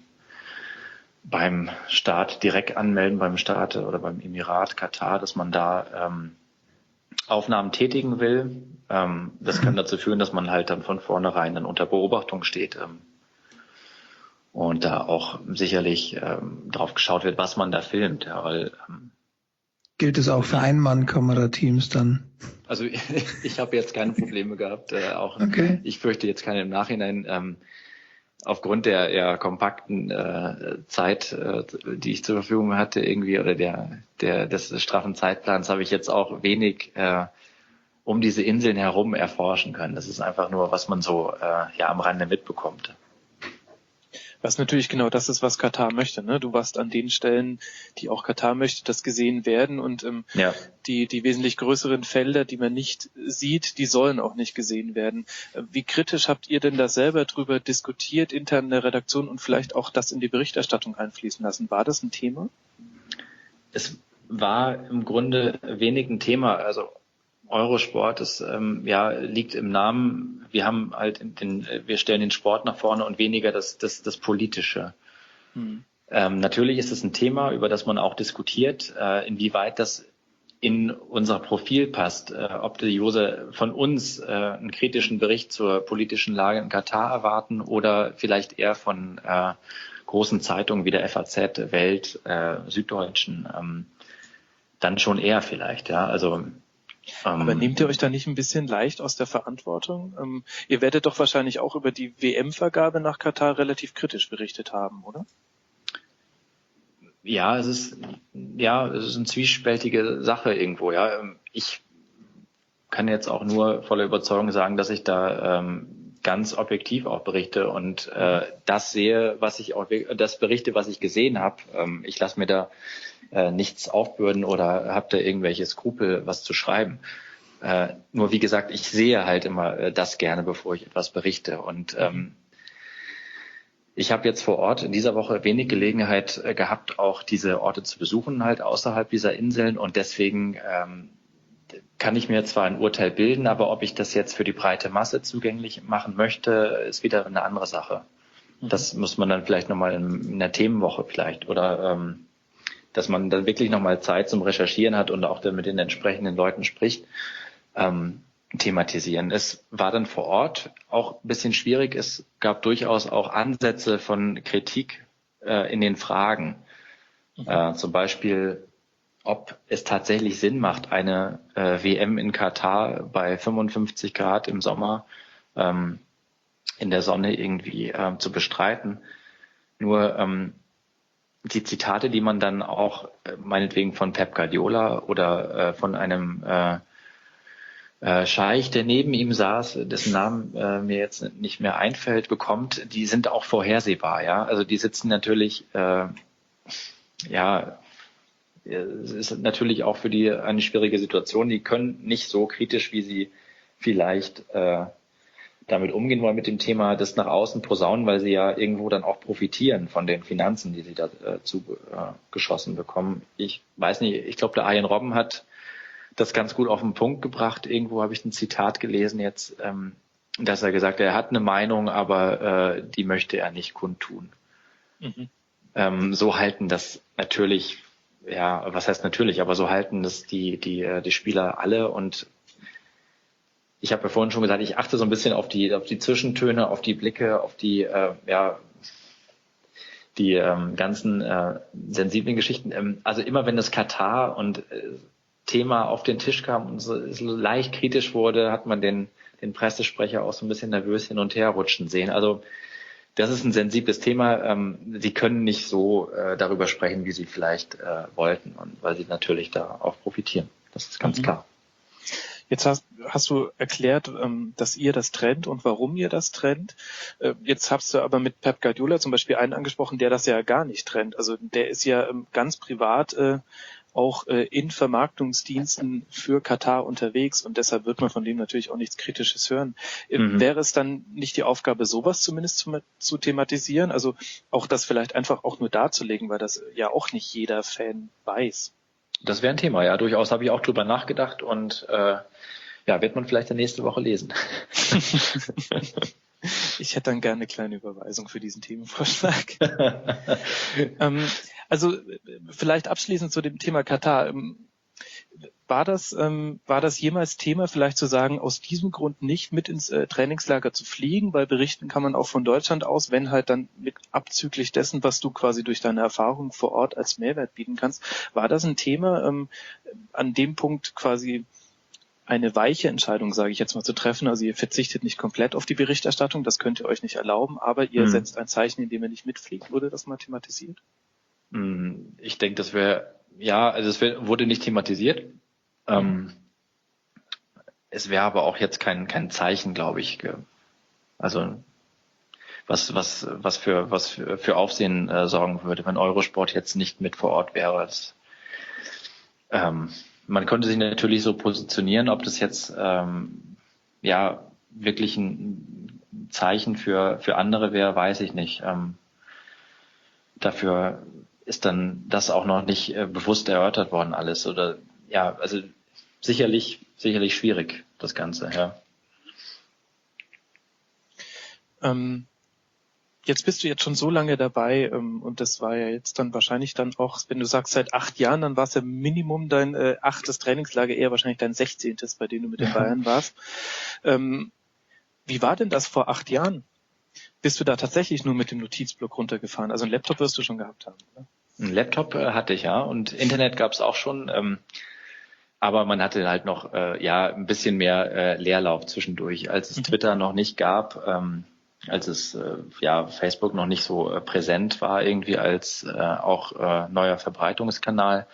beim Staat direkt anmelden, beim Staat oder beim Emirat Katar, dass man da Aufnahmen tätigen will. Das kann dazu führen, dass man halt dann von vornherein dann unter Beobachtung steht und da auch sicherlich drauf geschaut wird, was man da filmt. Ja, weil, gilt es auch für Einmann-Kamerateams dann? Also ich habe jetzt keine Probleme gehabt. Okay. Ich fürchte jetzt keine im Nachhinein. Aufgrund der kompakten Zeit, die ich zur Verfügung hatte irgendwie oder des straffen Zeitplans, habe ich jetzt auch wenig um diese Inseln herum erforschen können. Das ist einfach nur, was man so am Rande mitbekommt. Was natürlich genau das ist, was Katar möchte. Ne? Du warst an den Stellen, die auch Katar möchte, dass gesehen werden und die wesentlich größeren Felder, die man nicht sieht, die sollen auch nicht gesehen werden. Wie kritisch habt ihr denn da selber drüber diskutiert, intern in der Redaktion und vielleicht auch das in die Berichterstattung einfließen lassen? War das ein Thema? Es war im Grunde wenig ein Thema. Also Eurosport ist liegt im Namen. Wir haben halt wir stellen den Sport nach vorne und weniger das Politische. Natürlich ist es ein Thema, über das man auch diskutiert, inwieweit das in unser Profil passt, ob die User von uns einen kritischen Bericht zur politischen Lage in Katar erwarten oder vielleicht eher von großen Zeitungen wie der FAZ, Welt, Süddeutschen, dann schon eher vielleicht, ja, also. Aber nehmt ihr euch da nicht ein bisschen leicht aus der Verantwortung? Ihr werdet doch wahrscheinlich auch über die WM-Vergabe nach Katar relativ kritisch berichtet haben, oder? Ja, es ist eine zwiespältige Sache irgendwo, ja. Ich kann jetzt auch nur voller Überzeugung sagen, dass ich da ganz objektiv auch berichte und das sehe, das berichte, was ich gesehen habe. Ich lasse mir da nichts aufbürden oder habe da irgendwelche Skrupel, was zu schreiben. Nur wie gesagt, ich sehe halt immer das gerne, bevor ich etwas berichte. Und ich habe jetzt vor Ort in dieser Woche wenig Gelegenheit gehabt, auch diese Orte zu besuchen, halt außerhalb dieser Inseln. Und deswegen kann ich mir zwar ein Urteil bilden, aber ob ich das jetzt für die breite Masse zugänglich machen möchte, ist wieder eine andere Sache. Das muss man dann vielleicht nochmal in der Themenwoche vielleicht oder dass man dann wirklich nochmal Zeit zum Recherchieren hat und auch dann mit den entsprechenden Leuten spricht, thematisieren. Es war dann vor Ort auch ein bisschen schwierig. Es gab durchaus auch Ansätze von Kritik in den Fragen. Zum Beispiel, ob es tatsächlich Sinn macht, eine WM in Katar bei 55 Grad im Sommer in der Sonne irgendwie zu bestreiten. Nur die Zitate, die man dann auch meinetwegen von Pep Guardiola oder von einem Scheich, der neben ihm saß, dessen Namen mir jetzt nicht mehr einfällt, bekommt, die sind auch vorhersehbar, ja. Also die sitzen natürlich, es ist natürlich auch für die eine schwierige Situation. Die können nicht so kritisch, wie sie vielleicht damit umgehen wollen mit dem Thema, das nach außen posaunen, weil sie ja irgendwo dann auch profitieren von den Finanzen, die sie da zugeschossen bekommen. Ich weiß nicht, ich glaube, der Arjen Robben hat das ganz gut auf den Punkt gebracht. Irgendwo habe ich ein Zitat gelesen jetzt, dass er gesagt hat, er hat eine Meinung, aber die möchte er nicht kundtun. So halten das natürlich, ja, was heißt natürlich, aber so halten das die Spieler alle und ich habe ja vorhin schon gesagt, ich achte so ein bisschen auf die Zwischentöne, auf die Blicke, auf die ganzen sensiblen Geschichten. Also immer wenn das Katar und Thema auf den Tisch kam und so leicht kritisch wurde, hat man den Pressesprecher auch so ein bisschen nervös hin und her rutschen sehen. Also das ist ein sensibles Thema. Sie können nicht so darüber sprechen, wie Sie vielleicht wollten, und weil Sie natürlich da auch profitieren. Das ist ganz klar. Jetzt hast du erklärt, dass ihr das trennt und warum ihr das trennt. Jetzt hast du aber mit Pep Guardiola zum Beispiel einen angesprochen, der das ja gar nicht trennt. Also der ist ja ganz privat auch in Vermarktungsdiensten für Katar unterwegs, und deshalb wird man von dem natürlich auch nichts Kritisches hören. Wäre es dann nicht die Aufgabe, sowas zumindest zu thematisieren? Also auch das vielleicht einfach auch nur darzulegen, weil das ja auch nicht jeder Fan weiß. Das wäre ein Thema, ja, durchaus, habe ich auch drüber nachgedacht, und wird man vielleicht dann nächste Woche lesen. Ich hätte dann gerne eine kleine Überweisung für diesen Themenvorschlag. Also vielleicht abschließend zu dem Thema Katar. War das jemals Thema, vielleicht zu sagen, aus diesem Grund nicht mit ins Trainingslager zu fliegen? Weil berichten kann man auch von Deutschland aus, wenn halt dann mit abzüglich dessen, was du quasi durch deine Erfahrung vor Ort als Mehrwert bieten kannst. War das ein Thema, an dem Punkt quasi eine weiche Entscheidung, sage ich jetzt mal, zu treffen? Also ihr verzichtet nicht komplett auf die Berichterstattung, das könnt ihr euch nicht erlauben, aber ihr setzt ein Zeichen, indem ihr nicht mitfliegt. Wurde das mal thematisiert? Ich denke, es wurde nicht thematisiert. Es wäre aber auch jetzt kein Zeichen, glaube ich. Also was für Aufsehen sorgen würde, wenn Eurosport jetzt nicht mit vor Ort wäre. Man könnte sich natürlich so positionieren, ob das jetzt wirklich ein Zeichen für andere wäre, weiß ich nicht. Dafür ist dann das auch noch nicht bewusst erörtert worden alles, oder also sicherlich schwierig, das Ganze, ja. Jetzt bist du jetzt schon so lange dabei, und das war ja jetzt dann wahrscheinlich dann auch, wenn du sagst seit 8 Jahren, dann war es ja Minimum dein 8. Trainingslager, eher wahrscheinlich dein 16., bei dem du mit den Bayern warst. Wie war denn das vor 8 Jahren? Bist du da tatsächlich nur mit dem Notizblock runtergefahren? Also einen Laptop wirst du schon gehabt haben, oder? Einen Laptop hatte ich, ja, und Internet gab es auch schon, aber man hatte halt noch ein bisschen mehr Leerlauf zwischendurch, als es Twitter noch nicht gab, als es Facebook noch nicht so präsent war irgendwie als auch neuer Verbreitungskanal.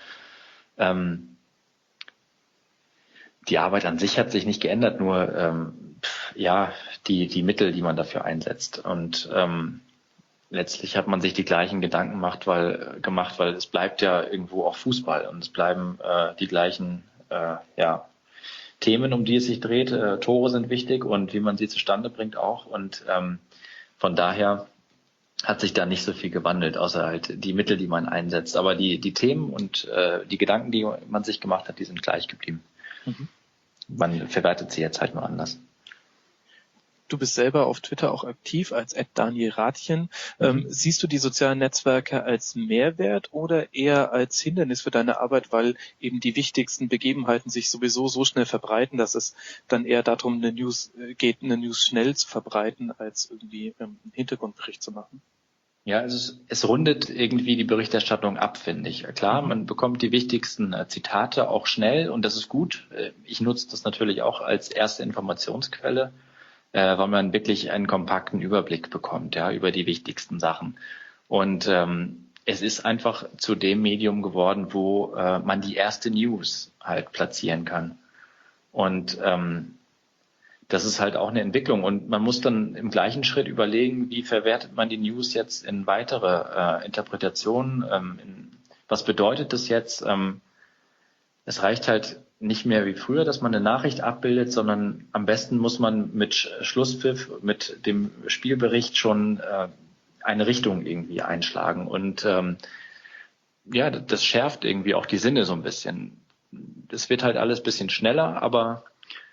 Die Arbeit an sich hat sich nicht geändert, nur die Mittel, die man dafür einsetzt, und letztlich hat man sich die gleichen Gedanken gemacht, weil es bleibt ja irgendwo auch Fußball, und es bleiben die gleichen Themen, um die es sich dreht. Tore sind wichtig und wie man sie zustande bringt auch, und von daher hat sich da nicht so viel gewandelt, außer halt die Mittel, die man einsetzt. Aber die Themen und die Gedanken, die man sich gemacht hat, die sind gleich geblieben. Man verwertet sie jetzt halt nur anders. Du bist selber auf Twitter auch aktiv als @DanielRathjen. Siehst du die sozialen Netzwerke als Mehrwert oder eher als Hindernis für deine Arbeit, weil eben die wichtigsten Begebenheiten sich sowieso so schnell verbreiten, dass es dann eher darum eine News schnell zu verbreiten, als irgendwie einen Hintergrundbericht zu machen? Ja, es rundet irgendwie die Berichterstattung ab, finde ich. Klar, man bekommt die wichtigsten Zitate auch schnell, und das ist gut. Ich nutze das natürlich auch als erste Informationsquelle, weil man wirklich einen kompakten Überblick bekommt, ja, über die wichtigsten Sachen. Und es ist einfach zu dem Medium geworden, wo man die erste News halt platzieren kann. Und das ist halt auch eine Entwicklung, und man muss dann im gleichen Schritt überlegen, wie verwertet man die News jetzt in weitere Interpretationen, was bedeutet das jetzt? Es reicht halt nicht mehr wie früher, dass man eine Nachricht abbildet, sondern am besten muss man mit Schlusspfiff, mit dem Spielbericht schon eine Richtung irgendwie einschlagen, und das schärft irgendwie auch die Sinne so ein bisschen. Es wird halt alles ein bisschen schneller, aber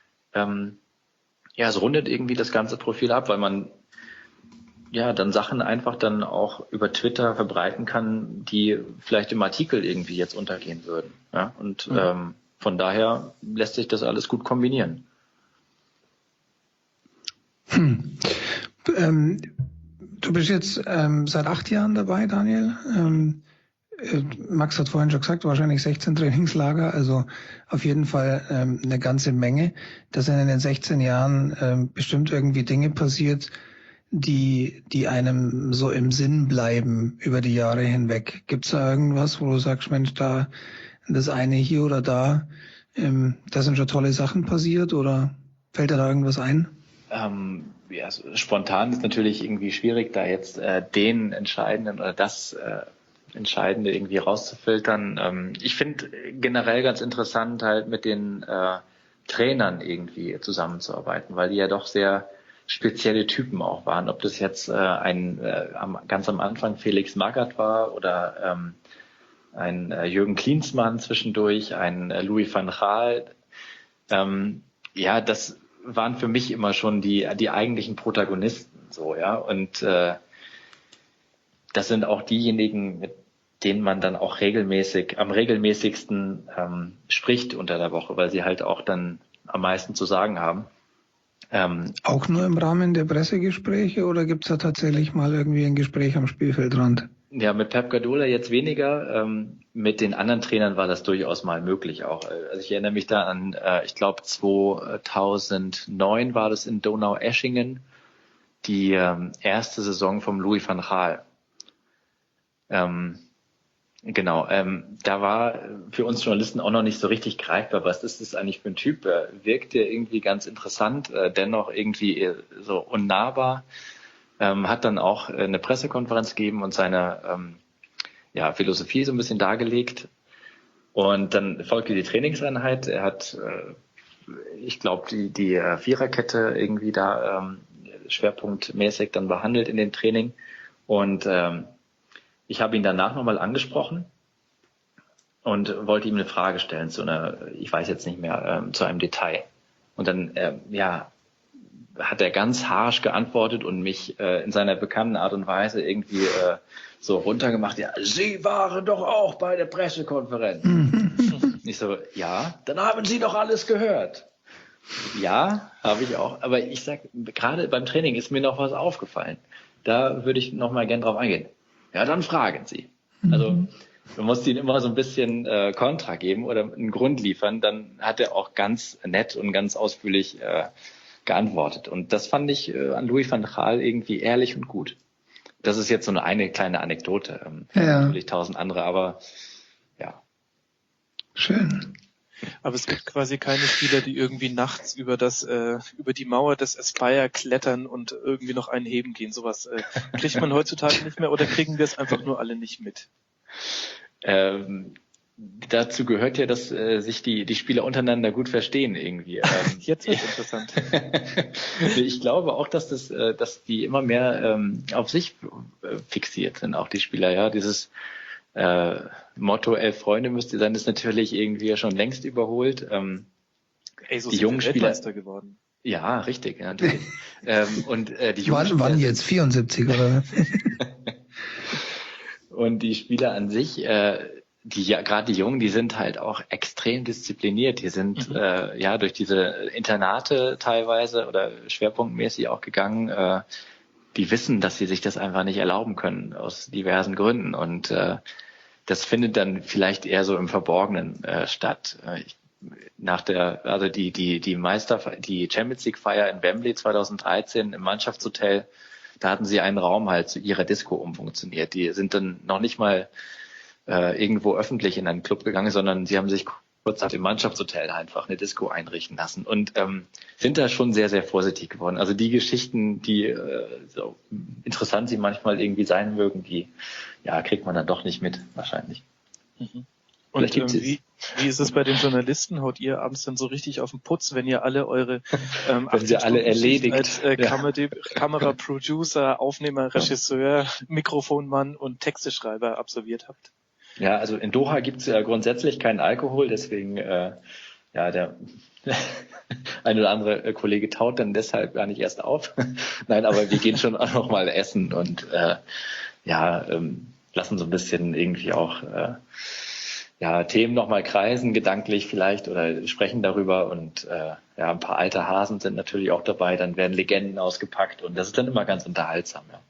es rundet irgendwie das ganze Profil ab, weil man dann Sachen einfach dann auch über Twitter verbreiten kann, die vielleicht im Artikel irgendwie jetzt untergehen würden. Ja? Und von daher lässt sich das alles gut kombinieren. Du bist jetzt seit 8 Jahren dabei, Daniel. Max hat vorhin schon gesagt, wahrscheinlich 16 Trainingslager, also auf jeden Fall eine ganze Menge. Da sind in den 16 Jahren bestimmt irgendwie Dinge passiert, die einem so im Sinn bleiben über die Jahre hinweg. Gibt's da irgendwas, wo du sagst, Mensch, da das eine hier oder da, da sind schon tolle Sachen passiert, oder fällt dir da irgendwas ein? Ja, spontan ist natürlich irgendwie schwierig, da jetzt den Entscheidenden oder das Entscheidende irgendwie rauszufiltern. Ich finde generell ganz interessant, halt mit den Trainern irgendwie zusammenzuarbeiten, weil die ja doch sehr spezielle Typen auch waren. Ob das jetzt ganz am Anfang Felix Magath war oder ein Jürgen Klinsmann zwischendurch, ein Louis van Gaal. Ja, das waren für mich immer schon die eigentlichen Protagonisten, so, ja. Und das sind auch diejenigen, mit denen man dann auch am regelmäßigsten spricht unter der Woche, weil sie halt auch dann am meisten zu sagen haben. Auch nur im Rahmen der Pressegespräche, oder gibt's da tatsächlich mal irgendwie ein Gespräch am Spielfeldrand? Ja, mit Pep Guardiola jetzt weniger. Mit den anderen Trainern war das durchaus mal möglich auch. Also ich erinnere mich da an, ich glaube 2009 war das in Donaueschingen, die erste Saison vom Louis van Gaal. Genau, da war für uns Journalisten auch noch nicht so richtig greifbar, was ist das eigentlich für ein Typ? Wirkte irgendwie ganz interessant, dennoch irgendwie so unnahbar. Hat dann auch eine Pressekonferenz gegeben und seine Philosophie so ein bisschen dargelegt. Und dann folgte die Trainingseinheit. Er hat, ich glaube, die Viererkette irgendwie da schwerpunktmäßig dann behandelt in dem Training. Und ich habe ihn danach nochmal angesprochen und wollte ihm eine Frage stellen ich weiß jetzt nicht mehr, zu einem Detail. Und dann, hat er ganz harsch geantwortet und mich in seiner bekannten Art und Weise irgendwie so runtergemacht. Ja, Sie waren doch auch bei der Pressekonferenz. Ich so, ja, dann haben Sie doch alles gehört. Ja, habe ich auch. Aber ich sag, gerade beim Training ist mir noch was aufgefallen. Da würde ich noch mal gern drauf eingehen. Ja, dann fragen Sie. Also man muss ihnen immer so ein bisschen Kontra geben oder einen Grund liefern. Dann hat er auch ganz nett und ganz ausführlich geantwortet. Und das fand ich an Louis van Gaal irgendwie ehrlich und gut. Das ist jetzt so eine kleine Anekdote. Natürlich 1000 andere, aber ja. Schön. Aber es gibt quasi keine Spieler, die irgendwie nachts über die Mauer des Aspire klettern und irgendwie noch einen heben gehen. Sowas kriegt man heutzutage nicht mehr, oder kriegen wir es einfach nur alle nicht mit? Dazu gehört ja, dass sich die Spieler untereinander gut verstehen irgendwie. Jetzt wird es interessant. Ich glaube auch, dass die immer mehr auf sich fixiert sind, auch die Spieler. Ja, dieses Motto 11 Freunde müsst ihr sein, ist natürlich irgendwie schon längst überholt. So die jungen Spieler Weltmeister geworden. Ja, richtig, ja, natürlich. Und die jungen waren jetzt 74 oder? Und die Spieler an sich, gerade die Jungen, die sind halt auch extrem diszipliniert. Die sind durch diese Internate teilweise oder schwerpunktmäßig auch gegangen. Die wissen, dass sie sich das einfach nicht erlauben können aus diversen Gründen, und das findet dann vielleicht eher so im Verborgenen statt. Die Champions League Feier in Wembley 2013 im Mannschaftshotel, da hatten sie einen Raum halt zu ihrer Disco umfunktioniert. Die sind dann noch nicht mal irgendwo öffentlich in einen Club gegangen, sondern sie haben sich kurz im Mannschaftshotel einfach eine Disco einrichten lassen und sind da schon sehr, sehr vorsichtig geworden. Also die Geschichten, die so interessant sie manchmal irgendwie sein mögen, die kriegt man dann doch nicht mit, wahrscheinlich. Mhm. Und wie ist es bei den Journalisten? Haut ihr abends dann so richtig auf den Putz, wenn ihr alle eure wenn sie alle erledigt als Kameraproducer, Aufnehmer, Regisseur, Mikrofonmann und Texteschreiber absolviert habt? Ja, also in Doha gibt's ja grundsätzlich keinen Alkohol, deswegen der ein oder andere Kollege taut dann deshalb gar nicht erst auf. Nein, aber wir gehen schon auch noch mal essen und lassen so ein bisschen irgendwie auch Themen nochmal kreisen, gedanklich vielleicht, oder sprechen darüber, und ein paar alte Hasen sind natürlich auch dabei, dann werden Legenden ausgepackt, und das ist dann immer ganz unterhaltsam. Ja.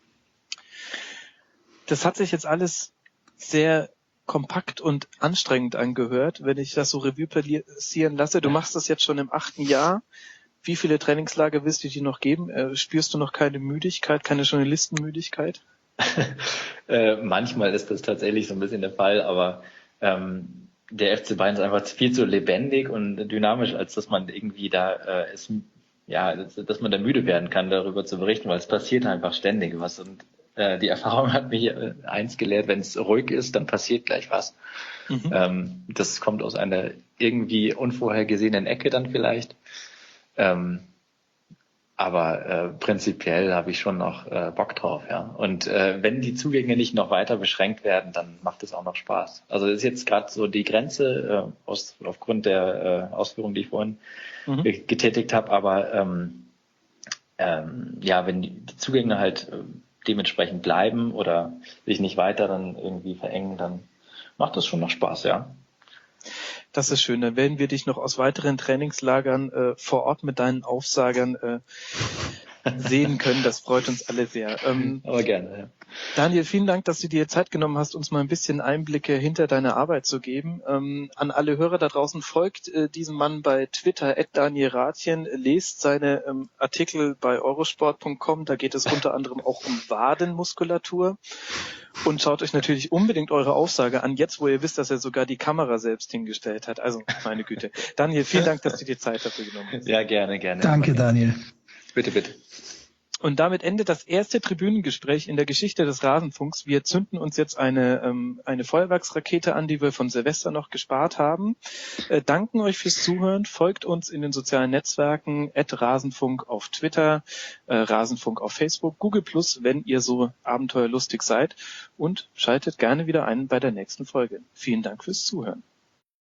Das hat sich jetzt alles sehr kompakt und anstrengend angehört, wenn ich das so Revue passieren lasse. Du machst das jetzt schon im 8. Jahr. Wie viele Trainingslager willst du dir noch geben? Spürst du noch keine Müdigkeit, keine Journalistenmüdigkeit? Manchmal ist das tatsächlich so ein bisschen der Fall, aber der FC Bayern ist einfach viel zu lebendig und dynamisch, als dass man irgendwie dass man da müde werden kann, darüber zu berichten, weil es passiert einfach ständig was. Und die Erfahrung hat mich eins gelehrt: wenn es ruhig ist, dann passiert gleich was. Mhm. Das kommt aus einer irgendwie unvorhergesehenen Ecke dann vielleicht. Aber prinzipiell habe ich schon noch Bock drauf, ja. Und wenn die Zugänge nicht noch weiter beschränkt werden, dann macht es auch noch Spaß. Also das ist jetzt gerade so die Grenze aufgrund der Ausführungen, die ich vorhin getätigt habe. Aber wenn die Zugänge halt dementsprechend bleiben oder sich nicht weiter dann irgendwie verengen, dann macht das schon noch Spaß, ja. Das ist schön. Dann werden wir dich noch aus weiteren Trainingslagern vor Ort mit deinen Aufsagern sehen können. Das freut uns alle sehr. Aber gerne, ja. Daniel, vielen Dank, dass du dir Zeit genommen hast, uns mal ein bisschen Einblicke hinter deine Arbeit zu geben. An alle Hörer da draußen, folgt diesem Mann bei Twitter @DanielRathjen, lest seine Artikel bei eurosport.com. Da geht es unter anderem auch um Wadenmuskulatur. Und schaut euch natürlich unbedingt eure Aufsage an, jetzt wo ihr wisst, dass er sogar die Kamera selbst hingestellt hat. Also, meine Güte. Daniel, vielen Dank, dass du dir Zeit dafür genommen hast. Ja, gerne. Danke, Daniel. Bitte. Und damit endet das erste Tribünengespräch in der Geschichte des Rasenfunks. Wir zünden uns jetzt eine Feuerwerksrakete an, die wir von Silvester noch gespart haben. Danken euch fürs Zuhören. Folgt uns in den sozialen Netzwerken @Rasenfunk auf Twitter, Rasenfunk auf Facebook, Google+, wenn ihr so abenteuerlustig seid. Und schaltet gerne wieder ein bei der nächsten Folge. Vielen Dank fürs Zuhören.